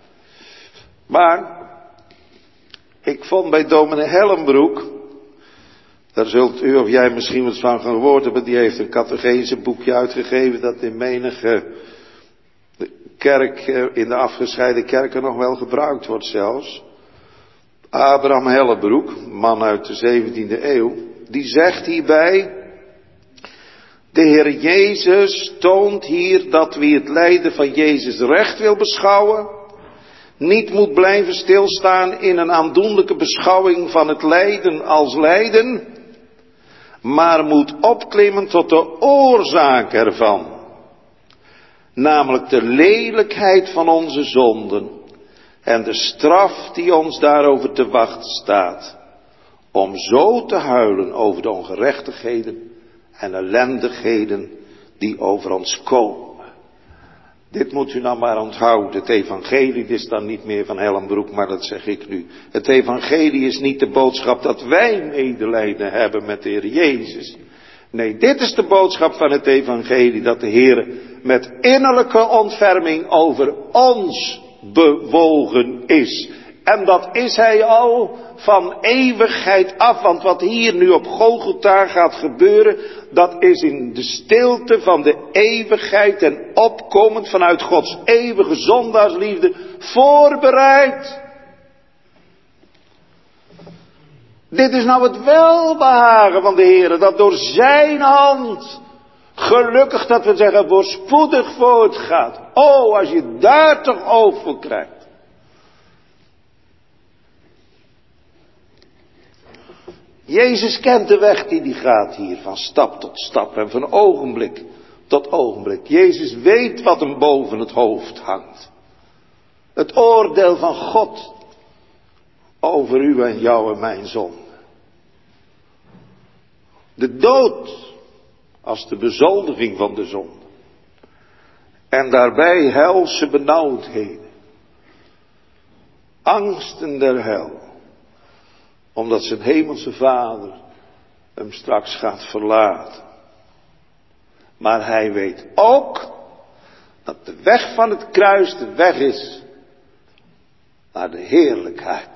Maar ik vond bij dominee Hellenbroek, daar zult u of jij misschien wat van gehoord hebben, die heeft een catechese boekje uitgegeven dat in menige kerk, in de afgescheiden kerken nog wel gebruikt wordt zelfs. Abraham Hellenbroek, man uit de zeventiende eeuw, die zegt hierbij: de Heer Jezus toont hier dat wie het lijden van Jezus recht wil beschouwen, niet moet blijven stilstaan in een aandoenlijke beschouwing van het lijden als lijden, maar moet opklimmen tot de oorzaak ervan. Namelijk de lelijkheid van onze zonden en de straf die ons daarover te wachten staat. Om zo te huilen over de ongerechtigheden en ellendigheden die over ons komen. Dit moet u nou maar onthouden. Het evangelie is dan niet meer van Hellenbroek, maar dat zeg ik nu. Het evangelie is niet de boodschap dat wij medelijden hebben met de Heer Jezus. Nee, dit is de boodschap van het evangelie, dat de Heer met innerlijke ontferming over ons bewogen is. En dat is hij al van eeuwigheid af. Want wat hier nu op Golgotha gaat gebeuren, dat is in de stilte van de eeuwigheid en opkomend vanuit Gods eeuwige zondaarsliefde voorbereid. Dit is nou het welbehagen van de Heer, dat door zijn hand, gelukkig dat we zeggen, voorspoedig voortgaat. Oh, als je daar toch oog voor krijgt. Jezus kent de weg die die gaat hier, van stap tot stap en van ogenblik tot ogenblik. Jezus weet wat hem boven het hoofd hangt. Het oordeel van God over u en jou en mijn zonde. De dood als de bezoldiging van de zonde. En daarbij helse benauwdheden. Angsten der hel. Omdat zijn hemelse Vader hem straks gaat verlaten. Maar hij weet ook dat de weg van het kruis de weg is naar de heerlijkheid.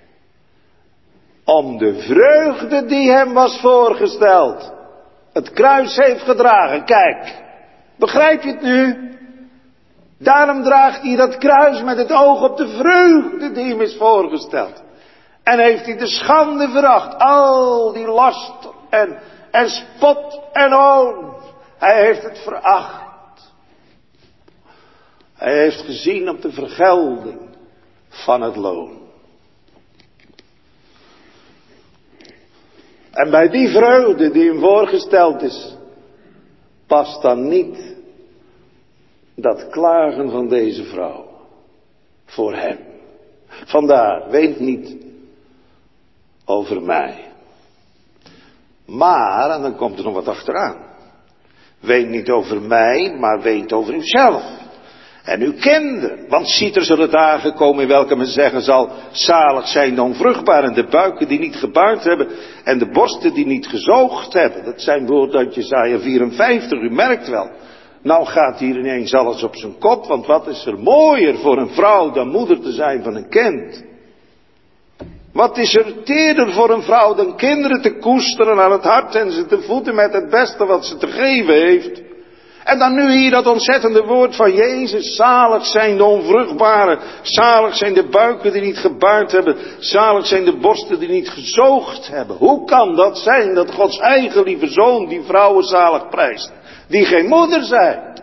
Om de vreugde die hem was voorgesteld, het kruis heeft gedragen. Kijk, begrijp je het nu? Daarom draagt hij dat kruis met het oog op de vreugde die hem is voorgesteld. En heeft hij de schande veracht. Al die last en, en spot en hoon. Hij heeft het veracht. Hij heeft gezien op de vergelding van het loon. En bij die vreugde die hem voorgesteld is, past dan niet dat klagen van deze vrouw voor hem. Vandaar, weet niet over mij. Maar, en dan komt er nog wat achteraan. Ween niet over mij, maar weent over uzelf. En uw kinderen. Want ziet, er zullen dagen komen in welke men zeggen zal, zalig zijn de onvruchtbaren, de buiken die niet gebaard hebben en de borsten die niet gezoogd hebben. Dat zijn woorden uit Jesaja vierenvijftig, u merkt wel. Nou gaat hier ineens alles op zijn kop, want wat is er mooier voor een vrouw dan moeder te zijn van een kind? Wat is er teerder voor een vrouw dan kinderen te koesteren aan het hart en ze te voeden met het beste wat ze te geven heeft? En dan nu hier dat ontzettende woord van Jezus. Zalig zijn de onvruchtbaren. Zalig zijn de buiken die niet gebaard hebben. Zalig zijn de borsten die niet gezoogd hebben. Hoe kan dat zijn dat Gods eigen lieve zoon die vrouwen zalig prijst? Die geen moeder zijn.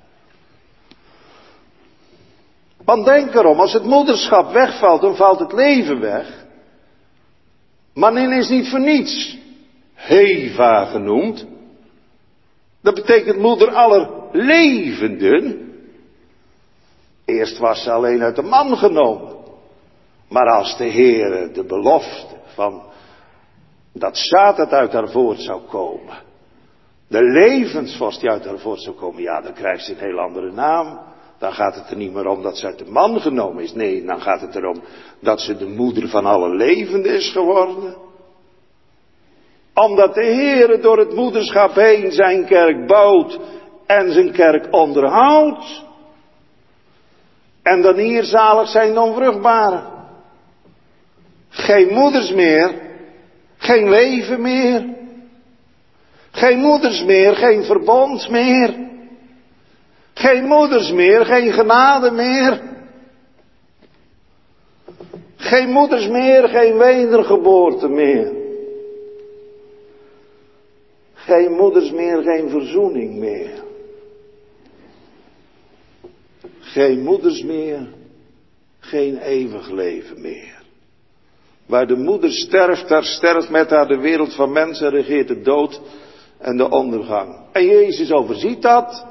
Want denk erom, als het moederschap wegvalt, dan valt het leven weg. Manin is niet voor niets Heva genoemd. Dat betekent moeder aller levenden. Eerst was ze alleen uit de man genomen. Maar als de Heere de belofte van dat zaad dat uit haar voort zou komen. De levensvorst die uit haar voort zou komen. Ja, dan krijgt ze een heel andere naam. Dan gaat het er niet meer om dat ze uit de man genomen is. Nee, dan gaat het erom dat ze de moeder van alle levenden is geworden. Omdat de Heere door het moederschap heen zijn kerk bouwt en zijn kerk onderhoudt. En dan hier zalig zijn de onvruchtbaren. Geen moeders meer, geen leven meer. Geen moeders meer, geen verbond meer. Geen moeders meer, geen genade meer. Geen moeders meer, geen wedergeboorte meer. Geen moeders meer, geen verzoening meer. Geen moeders meer, geen eeuwig leven meer. Waar de moeder sterft, daar sterft met haar de wereld van mensen en regeert de dood en de ondergang. En Jezus overziet dat.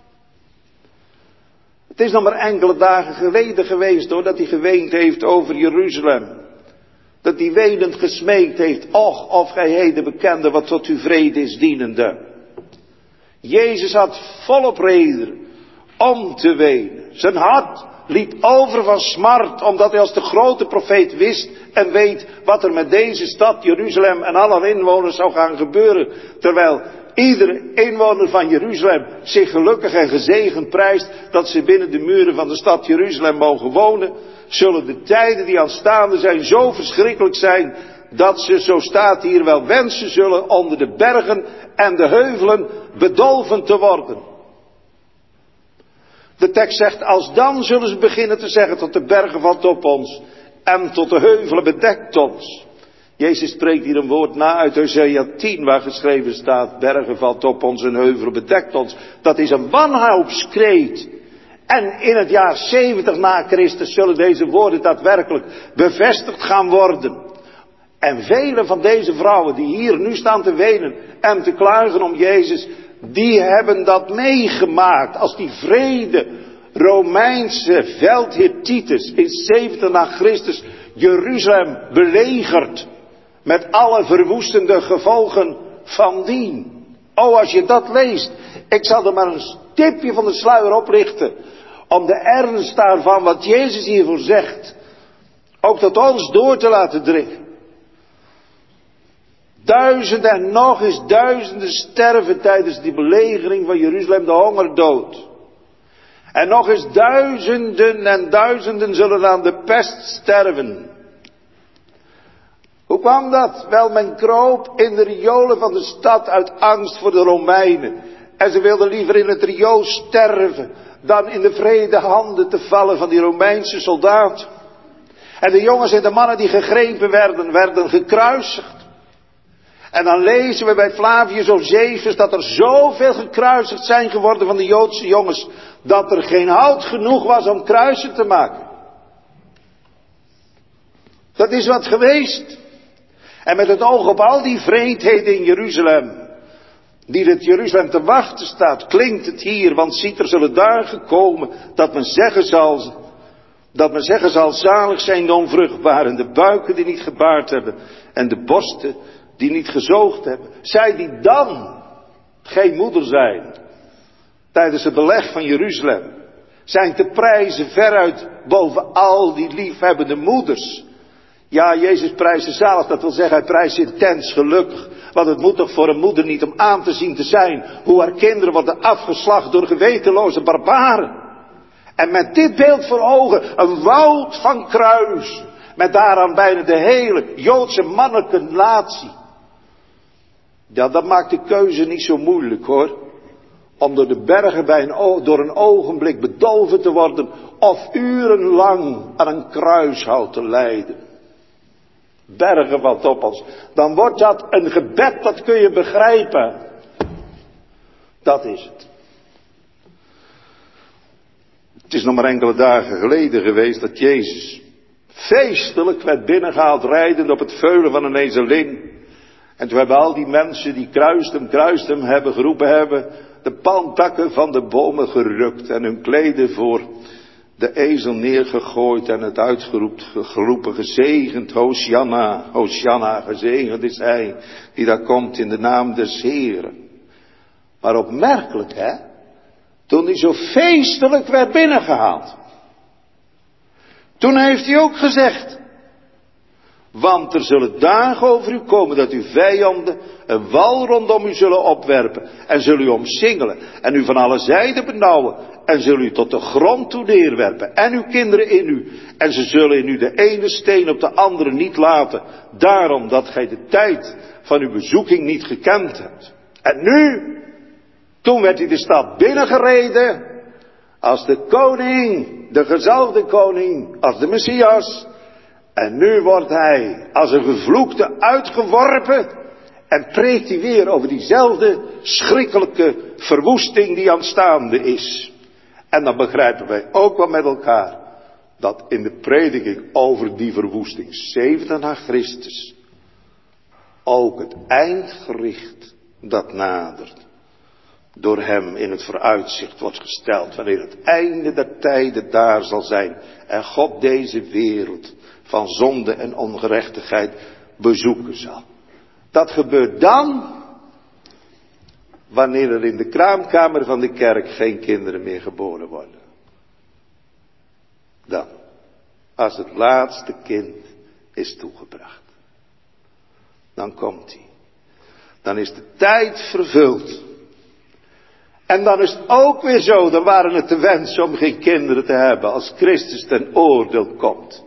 Het is nog maar enkele dagen geleden geweest hoor, dat hij geweend heeft over Jeruzalem. Dat hij wenend gesmeekt heeft, och, of gij heden bekende wat tot uw vrede is dienende. Jezus had volop reden om te wenen. Zijn hart liep over van smart, omdat hij als de grote profeet wist en weet wat er met deze stad Jeruzalem en alle inwoners zou gaan gebeuren. Terwijl iedere inwoner van Jeruzalem zich gelukkig en gezegend prijst dat ze binnen de muren van de stad Jeruzalem mogen wonen, zullen de tijden die aanstaande zijn zo verschrikkelijk zijn dat ze, zo staat hier, wel wensen zullen onder de bergen en de heuvelen bedolven te worden. De tekst zegt, als dan zullen ze beginnen te zeggen tot de bergen valt op ons en tot de heuvelen bedekt ons. Jezus spreekt hier een woord na uit Hosea tien waar geschreven staat, bergen valt op ons en heuvelen bedekt ons. Dat is een wanhoopskreet. En in het jaar zeventig na Christus zullen deze woorden daadwerkelijk bevestigd gaan worden. En vele van deze vrouwen die hier nu staan te wenen en te klagen om Jezus, die hebben dat meegemaakt als die vrede Romeinse veldheer Titus in zeventig na Christus Jeruzalem belegert. Met alle verwoestende gevolgen van dien. Oh, als je dat leest. Ik zal er maar een stipje van de sluier oplichten. Om de ernst daarvan wat Jezus hiervoor zegt. Ook tot ons door te laten dringen. Duizenden en nog eens duizenden sterven tijdens die belegering van Jeruzalem, de hongerdood. En nog eens duizenden en duizenden zullen aan de pest sterven. Hoe kwam dat? Wel, men kroop in de riolen van de stad uit angst voor de Romeinen. En ze wilden liever in het riool sterven dan in de vrede handen te vallen van die Romeinse soldaten. En de jongens en de mannen die gegrepen werden, werden gekruisigd. En dan lezen we bij Flavius Josephus dat er zoveel gekruisigd zijn geworden van de Joodse jongens, dat er geen hout genoeg was om kruisen te maken. Dat is wat geweest. En met het oog op al die vreedheden in Jeruzalem, die het Jeruzalem te wachten staat, klinkt het hier, want ziet, er zullen dagen komen dat men zeggen zal, dat men zeggen zal, zalig zijn de onvruchtbaren, de buiken die niet gebaard hebben, en de borsten die niet gezoogd hebben. Zij die dan geen moeder zijn, tijdens het beleg van Jeruzalem, zijn te prijzen veruit boven al die liefhebbende moeders. Ja, Jezus prijst ze zalig, dat wil zeggen hij prijst ze intens gelukkig. Want het moet toch voor een moeder niet om aan te zien te zijn hoe haar kinderen worden afgeslacht door gewetenloze barbaren. En met dit beeld voor ogen, een woud van kruis, met daaraan bijna de hele Joodse mannelijke natie. Ja, dat maakt de keuze niet zo moeilijk hoor. Om door de bergen bij een, door een ogenblik bedolven te worden, of urenlang aan een kruishout te lijden. Bergen wat op ons. Dan wordt dat een gebed, dat kun je begrijpen. Dat is het. Het is nog maar enkele dagen geleden geweest dat Jezus feestelijk werd binnengehaald, rijdend op het veulen van een ezelin. En toen hebben al die mensen die kruist hem, kruist hem hebben geroepen hebben, de palmtakken van de bomen gerukt en hun kleden voor de ezel neergegooid en het uitgeroepen, gezegend, Hosianna, Hosianna, gezegend is hij die daar komt in de naam des Heeren. Maar opmerkelijk hè, toen hij zo feestelijk werd binnengehaald, toen heeft hij ook gezegd, want er zullen dagen over u komen dat uw vijanden een wal rondom u zullen opwerpen en zullen u omsingelen en u van alle zijden benauwen en zullen u tot de grond toe neerwerpen en uw kinderen in u en ze zullen in u de ene steen op de andere niet laten, daarom dat gij de tijd van uw bezoeking niet gekend hebt. En nu, toen werd hij de stad binnengereden als de koning, de gezalfde koning, als de Messias. En nu wordt hij als een gevloekte uitgeworpen en preekt hij weer over diezelfde schrikkelijke verwoesting die aanstaande is. En dan begrijpen wij ook wel met elkaar dat in de prediking over die verwoesting, zeventig na Christus, ook het eindgericht dat nadert, door hem in het vooruitzicht wordt gesteld, wanneer het einde der tijden daar zal zijn en God deze wereld van zonde en ongerechtigheid bezoeken zal. Dat gebeurt dan, wanneer er in de kraamkamer van de kerk geen kinderen meer geboren worden. Dan, als het laatste kind is toegebracht. Dan komt hij. Dan is de tijd vervuld. En dan is het ook weer zo, dan waren het de wens om geen kinderen te hebben als Christus ten oordeel komt.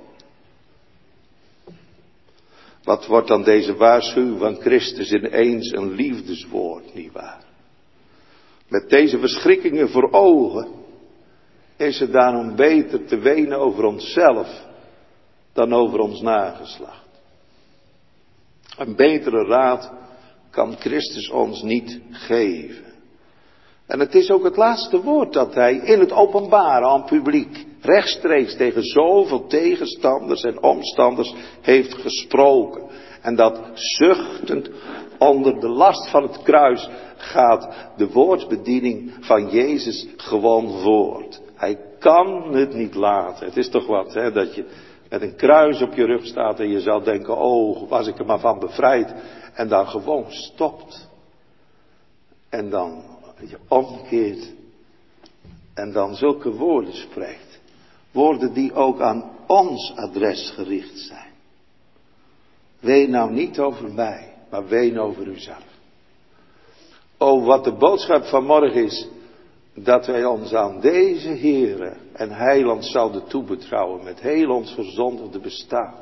Wat wordt dan deze waarschuwing van Christus ineens een liefdeswoord, nietwaar? Met deze verschrikkingen voor ogen is het daarom beter te wenen over onszelf dan over ons nageslacht. Een betere raad kan Christus ons niet geven. En het is ook het laatste woord dat hij in het openbare aan publiek rechtstreeks tegen zoveel tegenstanders en omstanders heeft gesproken. En dat zuchtend onder de last van het kruis gaat de woordbediening van Jezus gewoon voort. Hij kan het niet laten. Het is toch wat, hè, dat je met een kruis op je rug staat en je zou denken, oh, was ik er maar van bevrijd. En dan gewoon stopt. En dan je omkeert en dan zulke woorden spreekt. Woorden die ook aan ons adres gericht zijn. Ween nou niet over mij, maar ween over uzelf. Oh, wat de boodschap van morgen is, dat wij ons aan deze Heere en Heiland zouden toebetrouwen met heel ons verzondigde bestaan.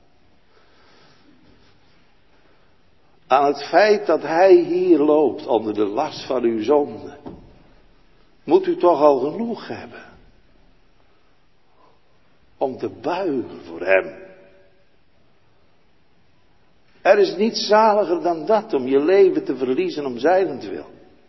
Aan het feit dat hij hier loopt onder de last van uw zonde, moet u toch al genoeg hebben om te buigen voor hem. Er is niets zaliger dan dat, om je leven te verliezen om zijnentwil.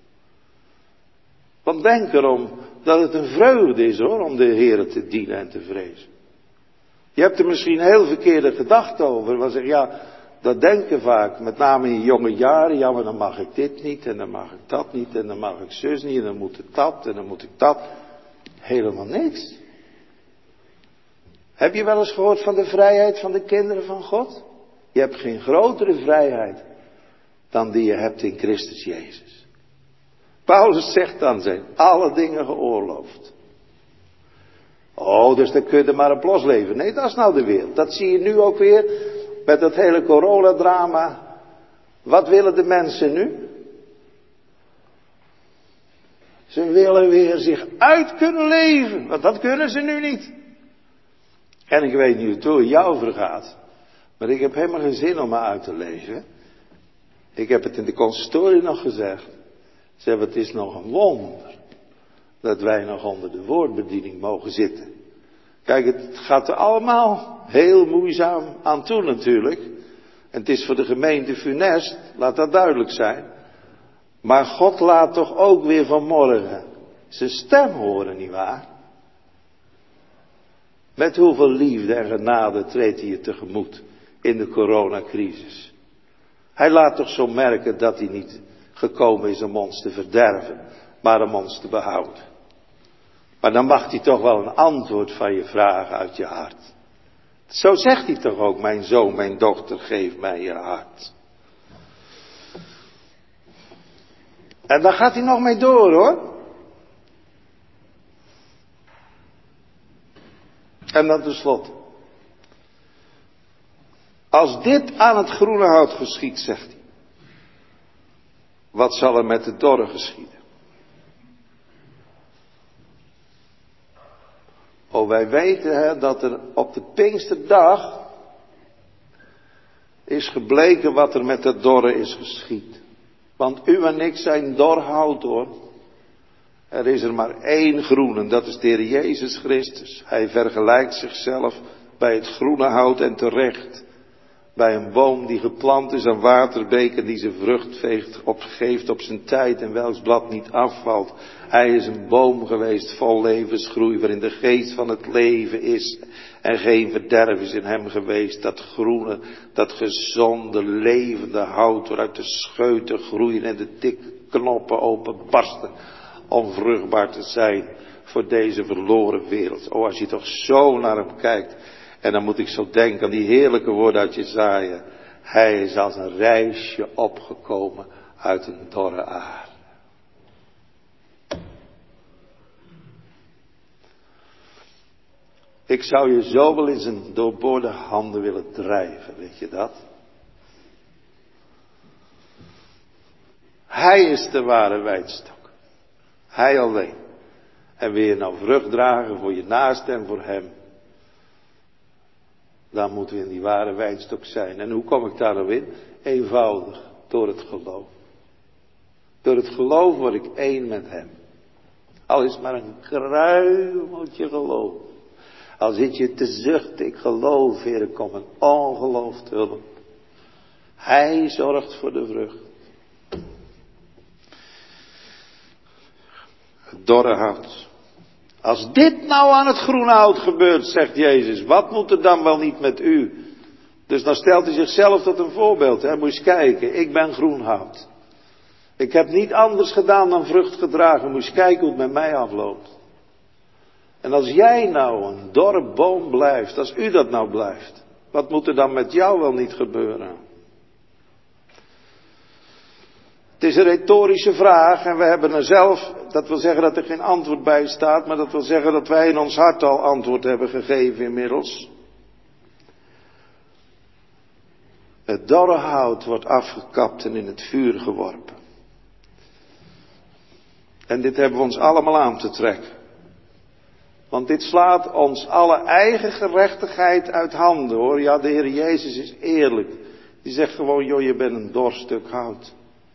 Want denk erom dat het een vreugde is hoor, om de Heere te dienen en te vrezen. Je hebt er misschien heel verkeerde gedachten over, maar zeg ja, dat denken vaak, met name in jonge jaren, ja maar dan mag ik dit niet en dan mag ik dat niet en dan mag ik zus niet en dan moet ik dat en dan moet ik dat. Helemaal niks. Heb je wel eens gehoord van de vrijheid van de kinderen van God? Je hebt geen grotere vrijheid dan die je hebt in Christus Jezus. Paulus zegt dan zijn alle dingen geoorloofd. Oh, dus dan kun je er maar op losleven. Nee, dat is nou de wereld. Dat zie je nu ook weer met dat hele coronadrama. Wat willen de mensen nu? Ze willen weer zich uit kunnen leven. Want dat kunnen ze nu niet. En ik weet niet hoe het jou vergaat. Maar ik heb helemaal geen zin om me uit te leven. Ik heb het in de consistorie nog gezegd. Ze hebben, het is nog een wonder dat wij nog onder de woordbediening mogen zitten. Kijk, het gaat er allemaal heel moeizaam aan toe natuurlijk. En het is voor de gemeente funest, laat dat duidelijk zijn. Maar God laat toch ook weer vanmorgen zijn stem horen, nietwaar? Met hoeveel liefde en genade treedt hij je tegemoet in de coronacrisis. Hij laat toch zo merken dat hij niet gekomen is om ons te verderven, maar om ons te behouden. Maar dan mag hij toch wel een antwoord van je vragen uit je hart. Zo zegt hij toch ook, mijn zoon, mijn dochter, geef mij je hart. En daar gaat hij nog mee door, hoor. En dan tenslotte. Als dit aan het groene hout geschiedt, zegt hij. Wat zal er met de dorre geschieden? Oh, wij weten hè, dat er op de Pinksterdag is gebleken wat er met de dorre is geschied. Want u en ik zijn dor hout, hoor. Er is er maar één groen en dat is de Heer Jezus Christus. Hij vergelijkt zichzelf bij het groene hout en terecht. Bij een boom die geplant is aan waterbeken die zijn vrucht veegt, op, geeft op zijn tijd en welks blad niet afvalt. Hij is een boom geweest vol levensgroei waarin de geest van het leven is en geen verderf is in hem geweest. Dat groene, dat gezonde, levende hout waaruit de scheuten groeien en de dikke knoppen openbarsten om vruchtbaar te zijn voor deze verloren wereld. Oh, als je toch zo naar hem kijkt. En dan moet ik zo denken aan die heerlijke woorden uit Jesaja. Hij is als een rijsje opgekomen uit een dorre aarde. Ik zou je zo wel in zijn doorboorde handen willen drijven, weet je dat? Hij is de ware wijnstok. Hij alleen. En wil je nou vrucht dragen voor je naaste en voor hem. Dan moeten we in die ware wijnstok zijn. En hoe kom ik daar nou in? Eenvoudig, door het geloof. Door het geloof word ik één met hem. Al is het maar een kruimeltje geloof. Al zit je te zuchten, ik geloof, Heer, ik kom een ongeloof te hulp. Hij zorgt voor de vrucht. Het dorre hout. Als dit nou aan het groene hout gebeurt, zegt Jezus, wat moet er dan wel niet met u? Dus dan stelt hij zichzelf tot een voorbeeld. Hè? Moet je eens kijken, ik ben groen hout. Ik heb niet anders gedaan dan vrucht gedragen. Moet je eens kijken hoe het met mij afloopt. En als jij nou een dorre boom blijft, als u dat nou blijft, wat moet er dan met jou wel niet gebeuren? Het is een retorische vraag en we hebben er zelf, dat wil zeggen dat er geen antwoord bij staat, maar dat wil zeggen dat wij in ons hart al antwoord hebben gegeven inmiddels. Het dorre hout wordt afgekapt en in het vuur geworpen. En dit hebben we ons allemaal aan te trekken. Want dit slaat ons alle eigen gerechtigheid uit handen, hoor. Ja, de Heer Jezus is eerlijk. Die zegt gewoon, joh, je bent een dor stuk hout.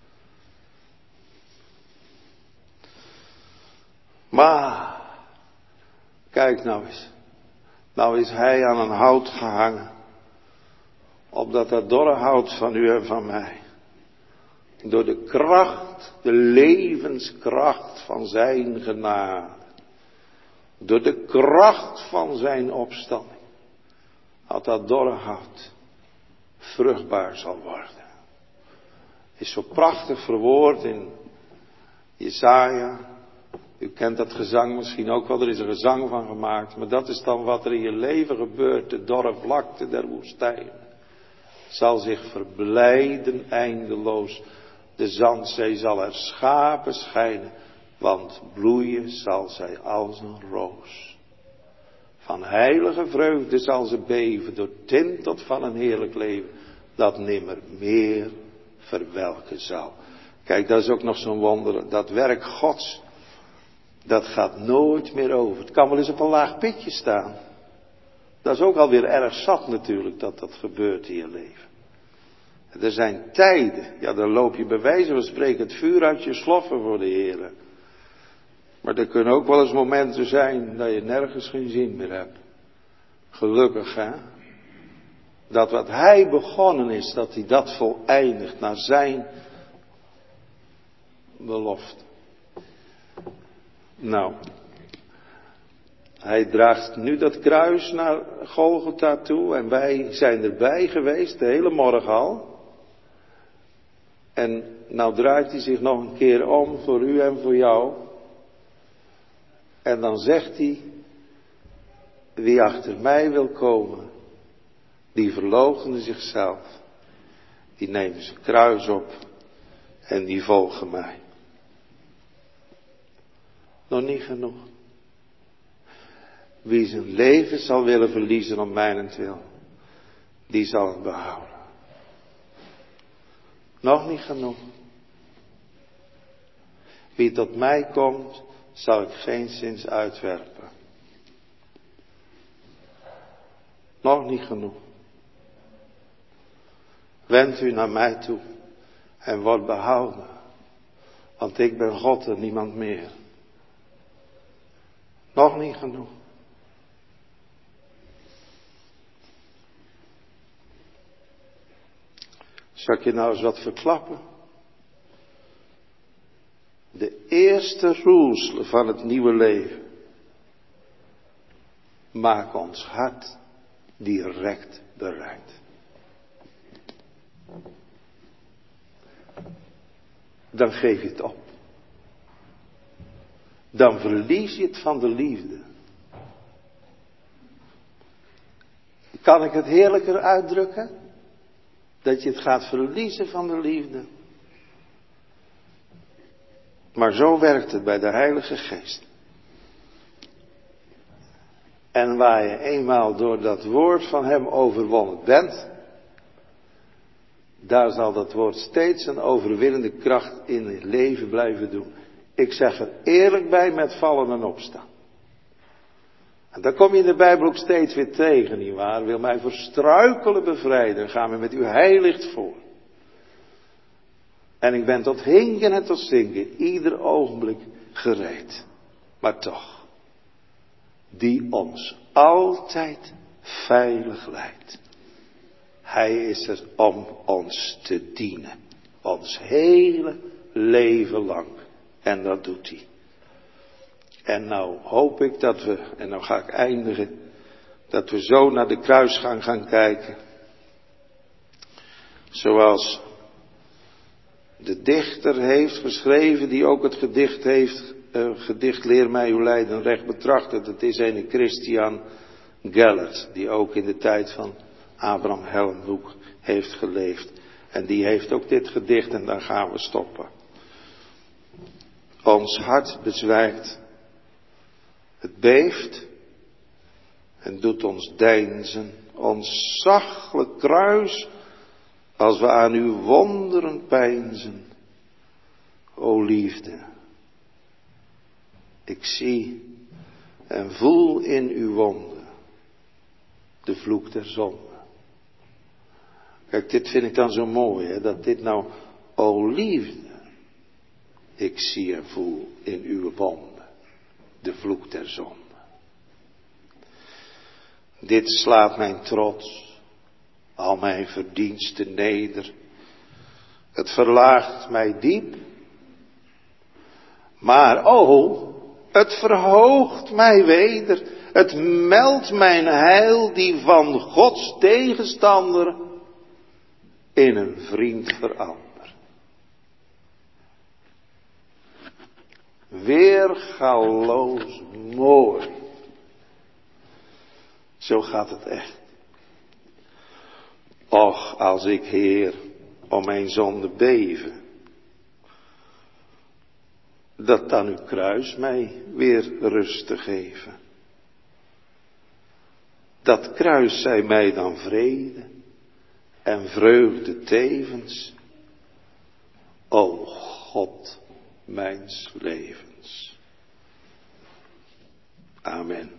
Maar, kijk nou eens. Nou is hij aan een hout gehangen. Opdat dat dorre hout van u en van mij. Door de kracht, de levenskracht van zijn genade. Door de kracht van zijn opstanding. Dat dat dorre hout vruchtbaar zal worden. Is zo prachtig verwoord in Jesaja. U kent dat gezang misschien ook wel, er is een gezang van gemaakt. Maar dat is dan wat er in je leven gebeurt, de dorre vlakte der woestijn. zal zich verblijden eindeloos. De zandzee zal er schapen schijnen, want bloeien zal zij als een roos. Van heilige vreugde zal ze beven, door tint tot van een heerlijk leven, dat nimmer meer verwelken zal. Kijk, dat is ook nog zo'n wonder, dat werk Gods, dat gaat nooit meer over. Het kan wel eens op een laag pitje staan. Dat is ook alweer erg zat natuurlijk, dat dat gebeurt in je leven. Er zijn tijden, ja, dan loop je bij wijze van spreken het vuur uit je sloffen voor de Heer. Maar er kunnen ook wel eens momenten zijn dat je nergens geen zin meer hebt. Gelukkig, hè. Dat wat Hij begonnen is, dat Hij dat voleindigt naar zijn belofte. Nou, Hij draagt nu dat kruis naar Golgotha toe en wij zijn erbij geweest, de hele morgen al. En nou draait Hij zich nog een keer om voor u en voor jou. En dan zegt Hij, wie achter mij wil komen, die verloochenen zichzelf, die nemen zijn kruis op en die volgen mij. Nog niet genoeg. Wie zijn leven zal willen verliezen om mijnentwil, die zal het behouden. Nog niet genoeg. Wie tot mij komt, zal ik geenszins uitwerpen. Nog niet genoeg. Wend u naar mij toe en word behouden, want ik ben God en niemand meer. Nog niet genoeg. Zal ik je nou eens wat verklappen? De eerste roeselen van het nieuwe leven maken ons hart direct bereid. Dan geef je het op. Dan verlies je het van de liefde. Kan ik het heerlijker uitdrukken? Dat je het gaat verliezen van de liefde. Maar zo werkt het bij de Heilige Geest. En waar je eenmaal door dat woord van Hem overwonnen bent, daar zal dat woord steeds een overwinnende kracht in het leven blijven doen. Ik zeg er eerlijk bij, met vallen en opstaan. En daar kom je in de Bijbel ook steeds weer tegen, nietwaar? Wil mij voor struikelen bevrijden, gaan we met uw heiligt voor. En ik ben tot hinken en tot zinken, ieder ogenblik gereed. Maar toch, die ons altijd veilig leidt. Hij is er om ons te dienen. Ons hele leven lang. En dat doet hij. En nou hoop ik dat we, en nou ga ik eindigen, dat we zo naar de kruisgang gaan kijken. Zoals de dichter heeft geschreven, die ook het gedicht heeft, uh, gedicht Leer mij uw lijden recht betrachten. Dat is een Christian Gellert, die ook in de tijd van Abraham Helmhoek heeft geleefd. En die heeft ook dit gedicht en daar gaan we stoppen. Ons hart bezwijkt. Het beeft en doet ons deinzen. Ons zachtelijk kruis, als we aan uw wonderen peinzen. O liefde, ik zie en voel in uw wonden de vloek der zonde. Kijk, dit vind ik dan zo mooi, hè, dat dit nou, o liefde, ik zie en voel in uw wonden de vloek der zonde. Dit slaat mijn trots, al mijn verdiensten neder. Het verlaagt mij diep. Maar o, het verhoogt mij weder. Het meldt mijn heil die van Gods tegenstander in een vriend verandert. Weergaloos mooi. Zo gaat het echt. Och, als ik, Heer, om mijn zonde beven, dat dan uw kruis mij weer rust te geven. Dat kruis zij mij dan vrede en vreugde tevens. O God, mijns levens. Amen.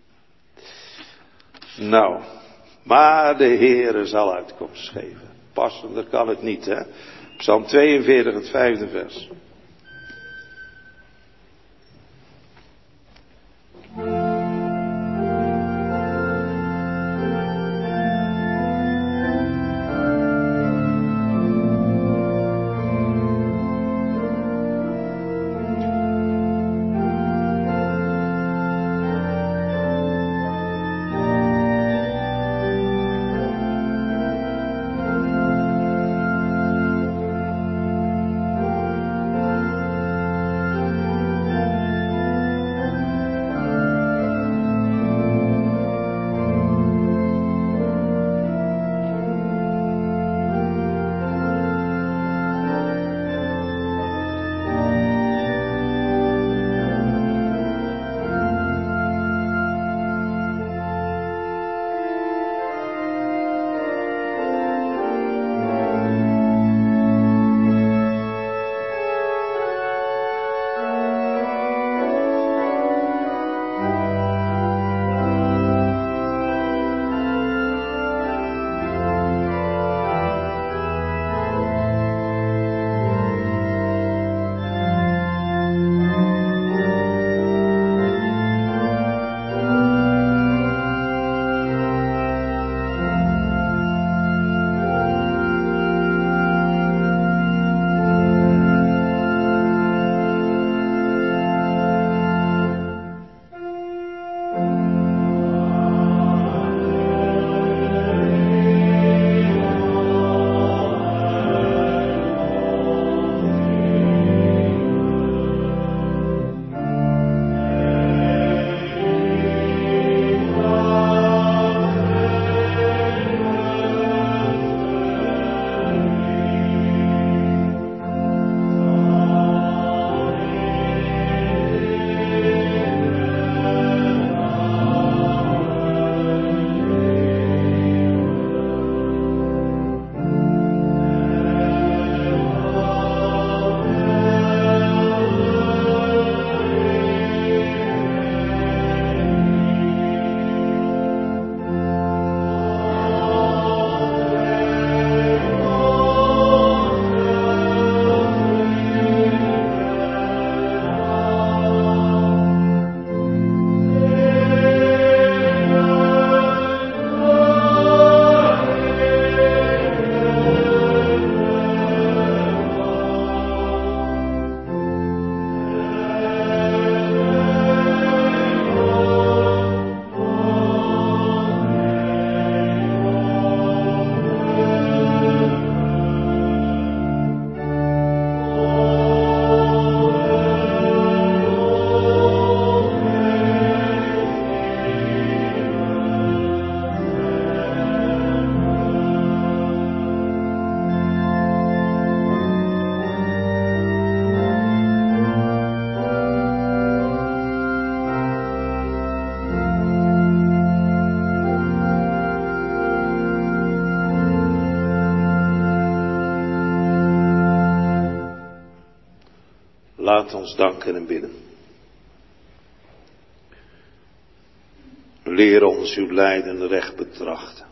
Nou, maar de Heere zal uitkomst geven. Passender kan het niet, hè? Psalm tweeënveertig, het vijfde vers. Laat ons danken en bidden. Leer ons uw lijden recht betrachten.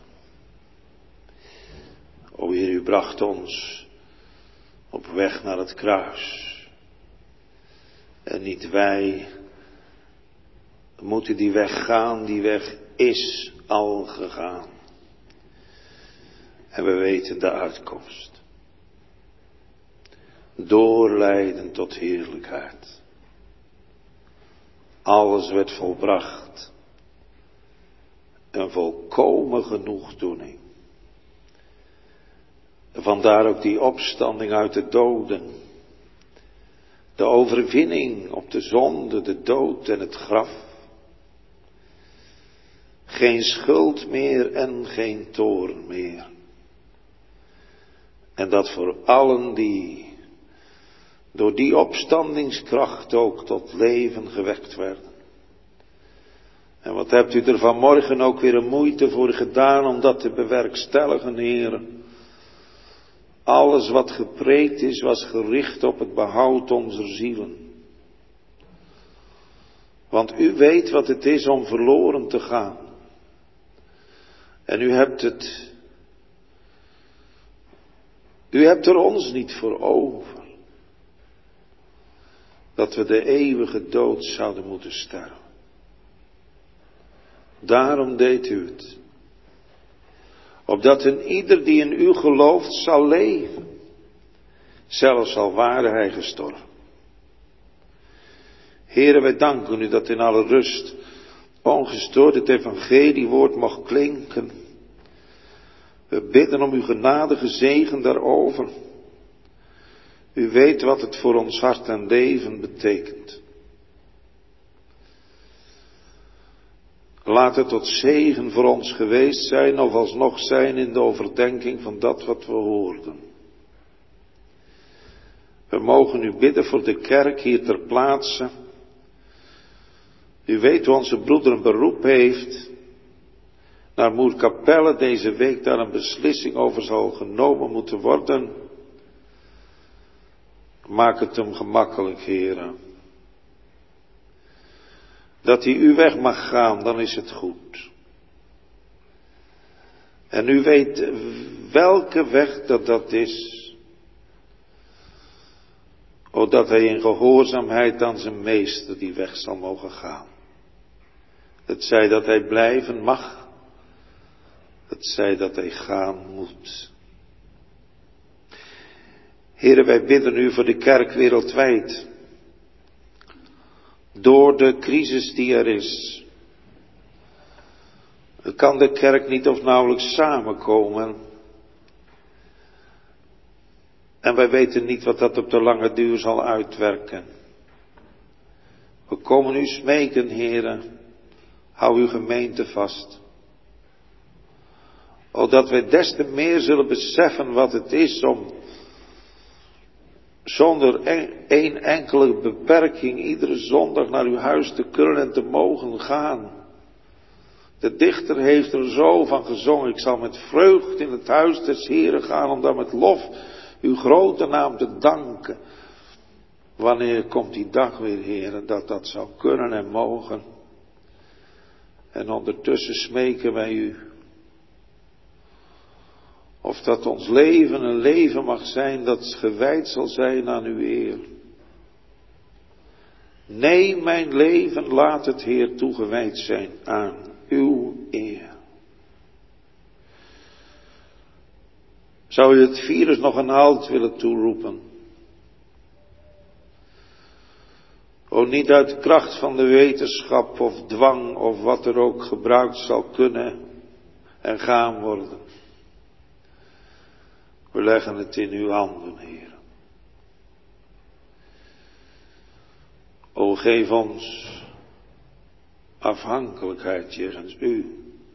O Heer, u bracht ons op weg naar het kruis. En niet wij moeten die weg gaan, die weg is al gegaan. En we weten de uitkomst. Doorleiden tot heerlijkheid. Alles werd volbracht. Een volkomen genoegdoening. Vandaar ook die opstanding uit de doden. De overwinning op de zonde, de dood en het graf. Geen schuld meer en geen toorn meer. En dat voor allen die door die opstandingskracht ook tot leven gewekt werden. En wat hebt u er vanmorgen ook weer een moeite voor gedaan om dat te bewerkstelligen, Heere. Alles wat gepreekt is, was gericht op het behoud onze zielen. Want u weet wat het is om verloren te gaan. En u hebt het, u hebt er ons niet voor over. Dat we de eeuwige dood zouden moeten sterven. Daarom deed u het. Opdat een ieder die in u gelooft zal leven. Zelfs al ware hij gestorven. Heere, wij danken u dat in alle rust ongestoord het evangeliewoord mag klinken. We bidden om uw genadige zegen daarover. U weet wat het voor ons hart en leven betekent. Laat het tot zegen voor ons geweest zijn of alsnog zijn in de overdenking van dat wat we hoorden. We mogen u bidden voor de kerk hier ter plaatse. U weet hoe onze broeder een beroep heeft. Naar Moerkapelle deze week daar een beslissing over zal genomen moeten worden. Maak het hem gemakkelijk, Heere. Dat hij uw weg mag gaan, dan is het goed. En u weet welke weg dat dat is. Opdat hij in gehoorzaamheid aan zijn meester die weg zal mogen gaan. Het zij dat hij blijven mag. Het zij dat hij gaan moet. Heere, wij bidden u voor de kerk wereldwijd. Door de crisis die er is. Kan de kerk niet of nauwelijks samenkomen. En wij weten niet wat dat op de lange duur zal uitwerken. We komen u smeken, Heere. Hou uw gemeente vast. Opdat wij des te meer zullen beseffen wat het is om zonder één enkele beperking iedere zondag naar uw huis te kunnen en te mogen gaan. De dichter heeft er zo van gezongen. Ik zal met vreugd in het huis des Heren gaan om dan met lof uw grote naam te danken. Wanneer komt die dag weer, Heren, dat dat zou kunnen en mogen. En ondertussen smeken wij u. Of dat ons leven een leven mag zijn dat gewijd zal zijn aan uw eer. Nee, mijn leven laat het, Heer, toegewijd zijn aan uw eer. Zou u het virus nog een halt willen toeroepen? O, niet uit de kracht van de wetenschap of dwang of wat er ook gebruikt zal kunnen en gaan worden. We leggen het in uw handen, Heer. O, geef ons afhankelijkheid jegens u.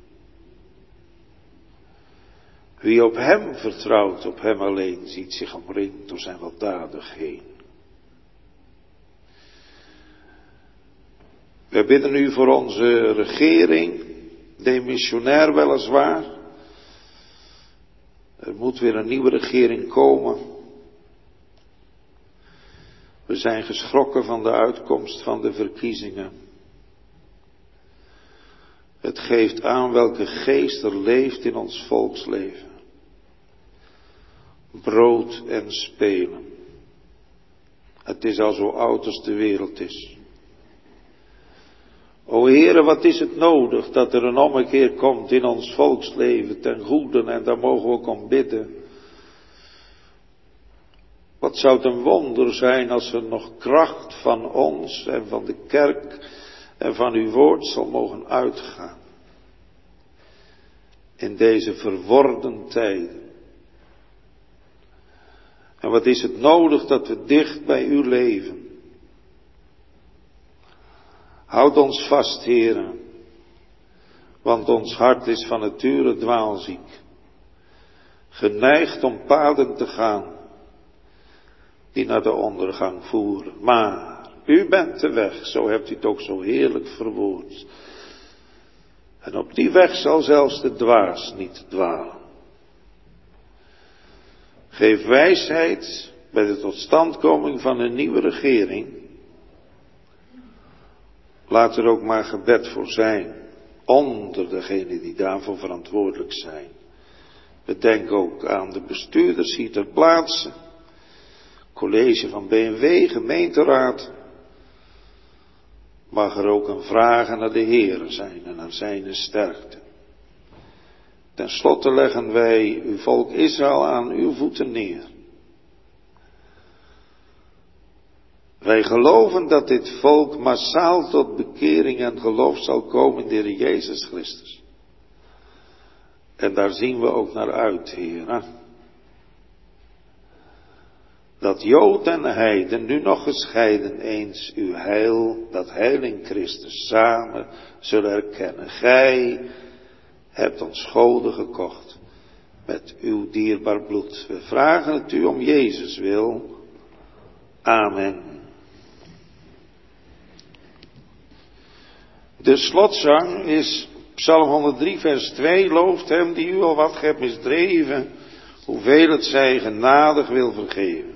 Wie op hem vertrouwt, op hem alleen, ziet zich omringd door zijn weldadigheden. Wij bidden u voor onze regering, demissionair weliswaar. Er moet weer een nieuwe regering komen. We zijn geschrokken van de uitkomst van de verkiezingen. Het geeft aan welke geest er leeft in ons volksleven. Brood en spelen. Het is al zo oud als de wereld is. O Heere, wat is het nodig dat er een ommekeer komt in ons volksleven ten goede, en daar mogen we ook om bidden. Wat zou het een wonder zijn als er nog kracht van ons en van de kerk en van uw woord zal mogen uitgaan. In deze verworden tijden. En wat is het nodig dat we dicht bij u leven. Houd ons vast, Heere, want ons hart is van nature dwaalziek. geneigd om paden te gaan die naar de ondergang voeren. Maar u bent de weg, zo hebt u het ook zo heerlijk verwoord. En op die weg zal zelfs de dwaas niet dwalen. Geef wijsheid bij de totstandkoming van een nieuwe regering. Laat er ook maar gebed voor zijn, onder degenen die daarvoor verantwoordelijk zijn. Bedenk ook aan de bestuurders hier ter plaatse, college van B N W, gemeenteraad. Mag er ook een vragen naar de Heere zijn en naar zijn sterkte. Ten slotte leggen wij uw volk Israël aan uw voeten neer. Wij geloven dat dit volk massaal tot bekering en geloof zal komen in de Heer Jezus Christus. En daar zien we ook naar uit, Heer. Dat Jood en Heiden, nu nog gescheiden eens, uw heil, dat heil in Christus samen zullen erkennen. Gij hebt ons goden gekocht met uw dierbaar bloed. We vragen het u om Jezus wil. Amen. De slotzang is Psalm honderddrie vers twee. Looft hem die u al wat hebt misdreven, hoeveel het zij genadig wil vergeven.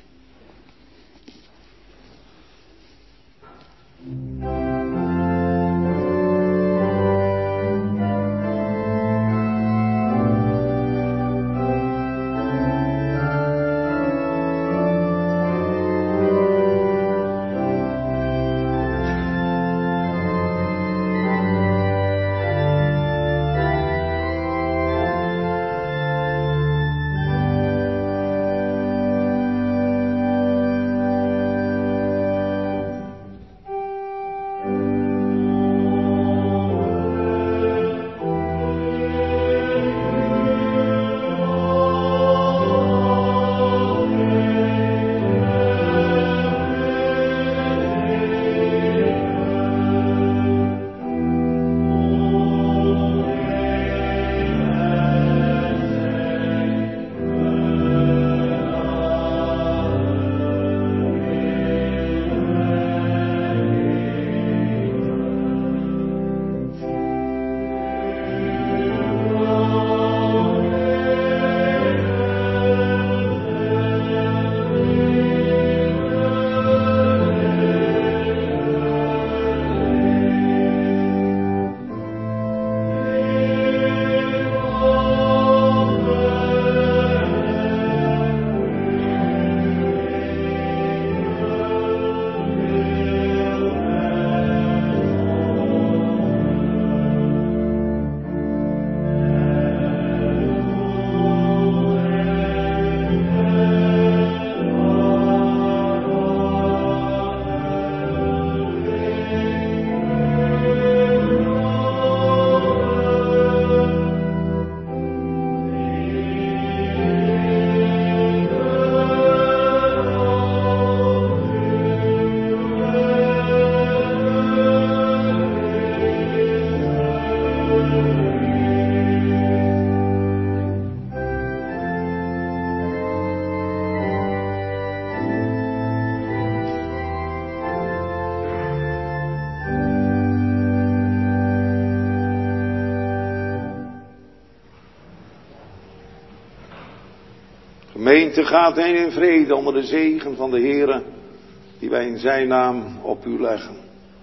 Gemeente, gaat heen in vrede onder de zegen van de Heere, die wij in zijn naam op u leggen.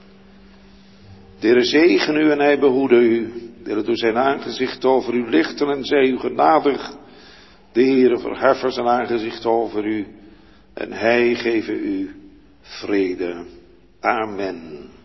De Heere zegen u en hij behoede u. De Heere doet zijn aangezicht over u lichten en zij u genadig. De Heere verheffen zijn aangezicht over u en hij geven u vrede. Amen.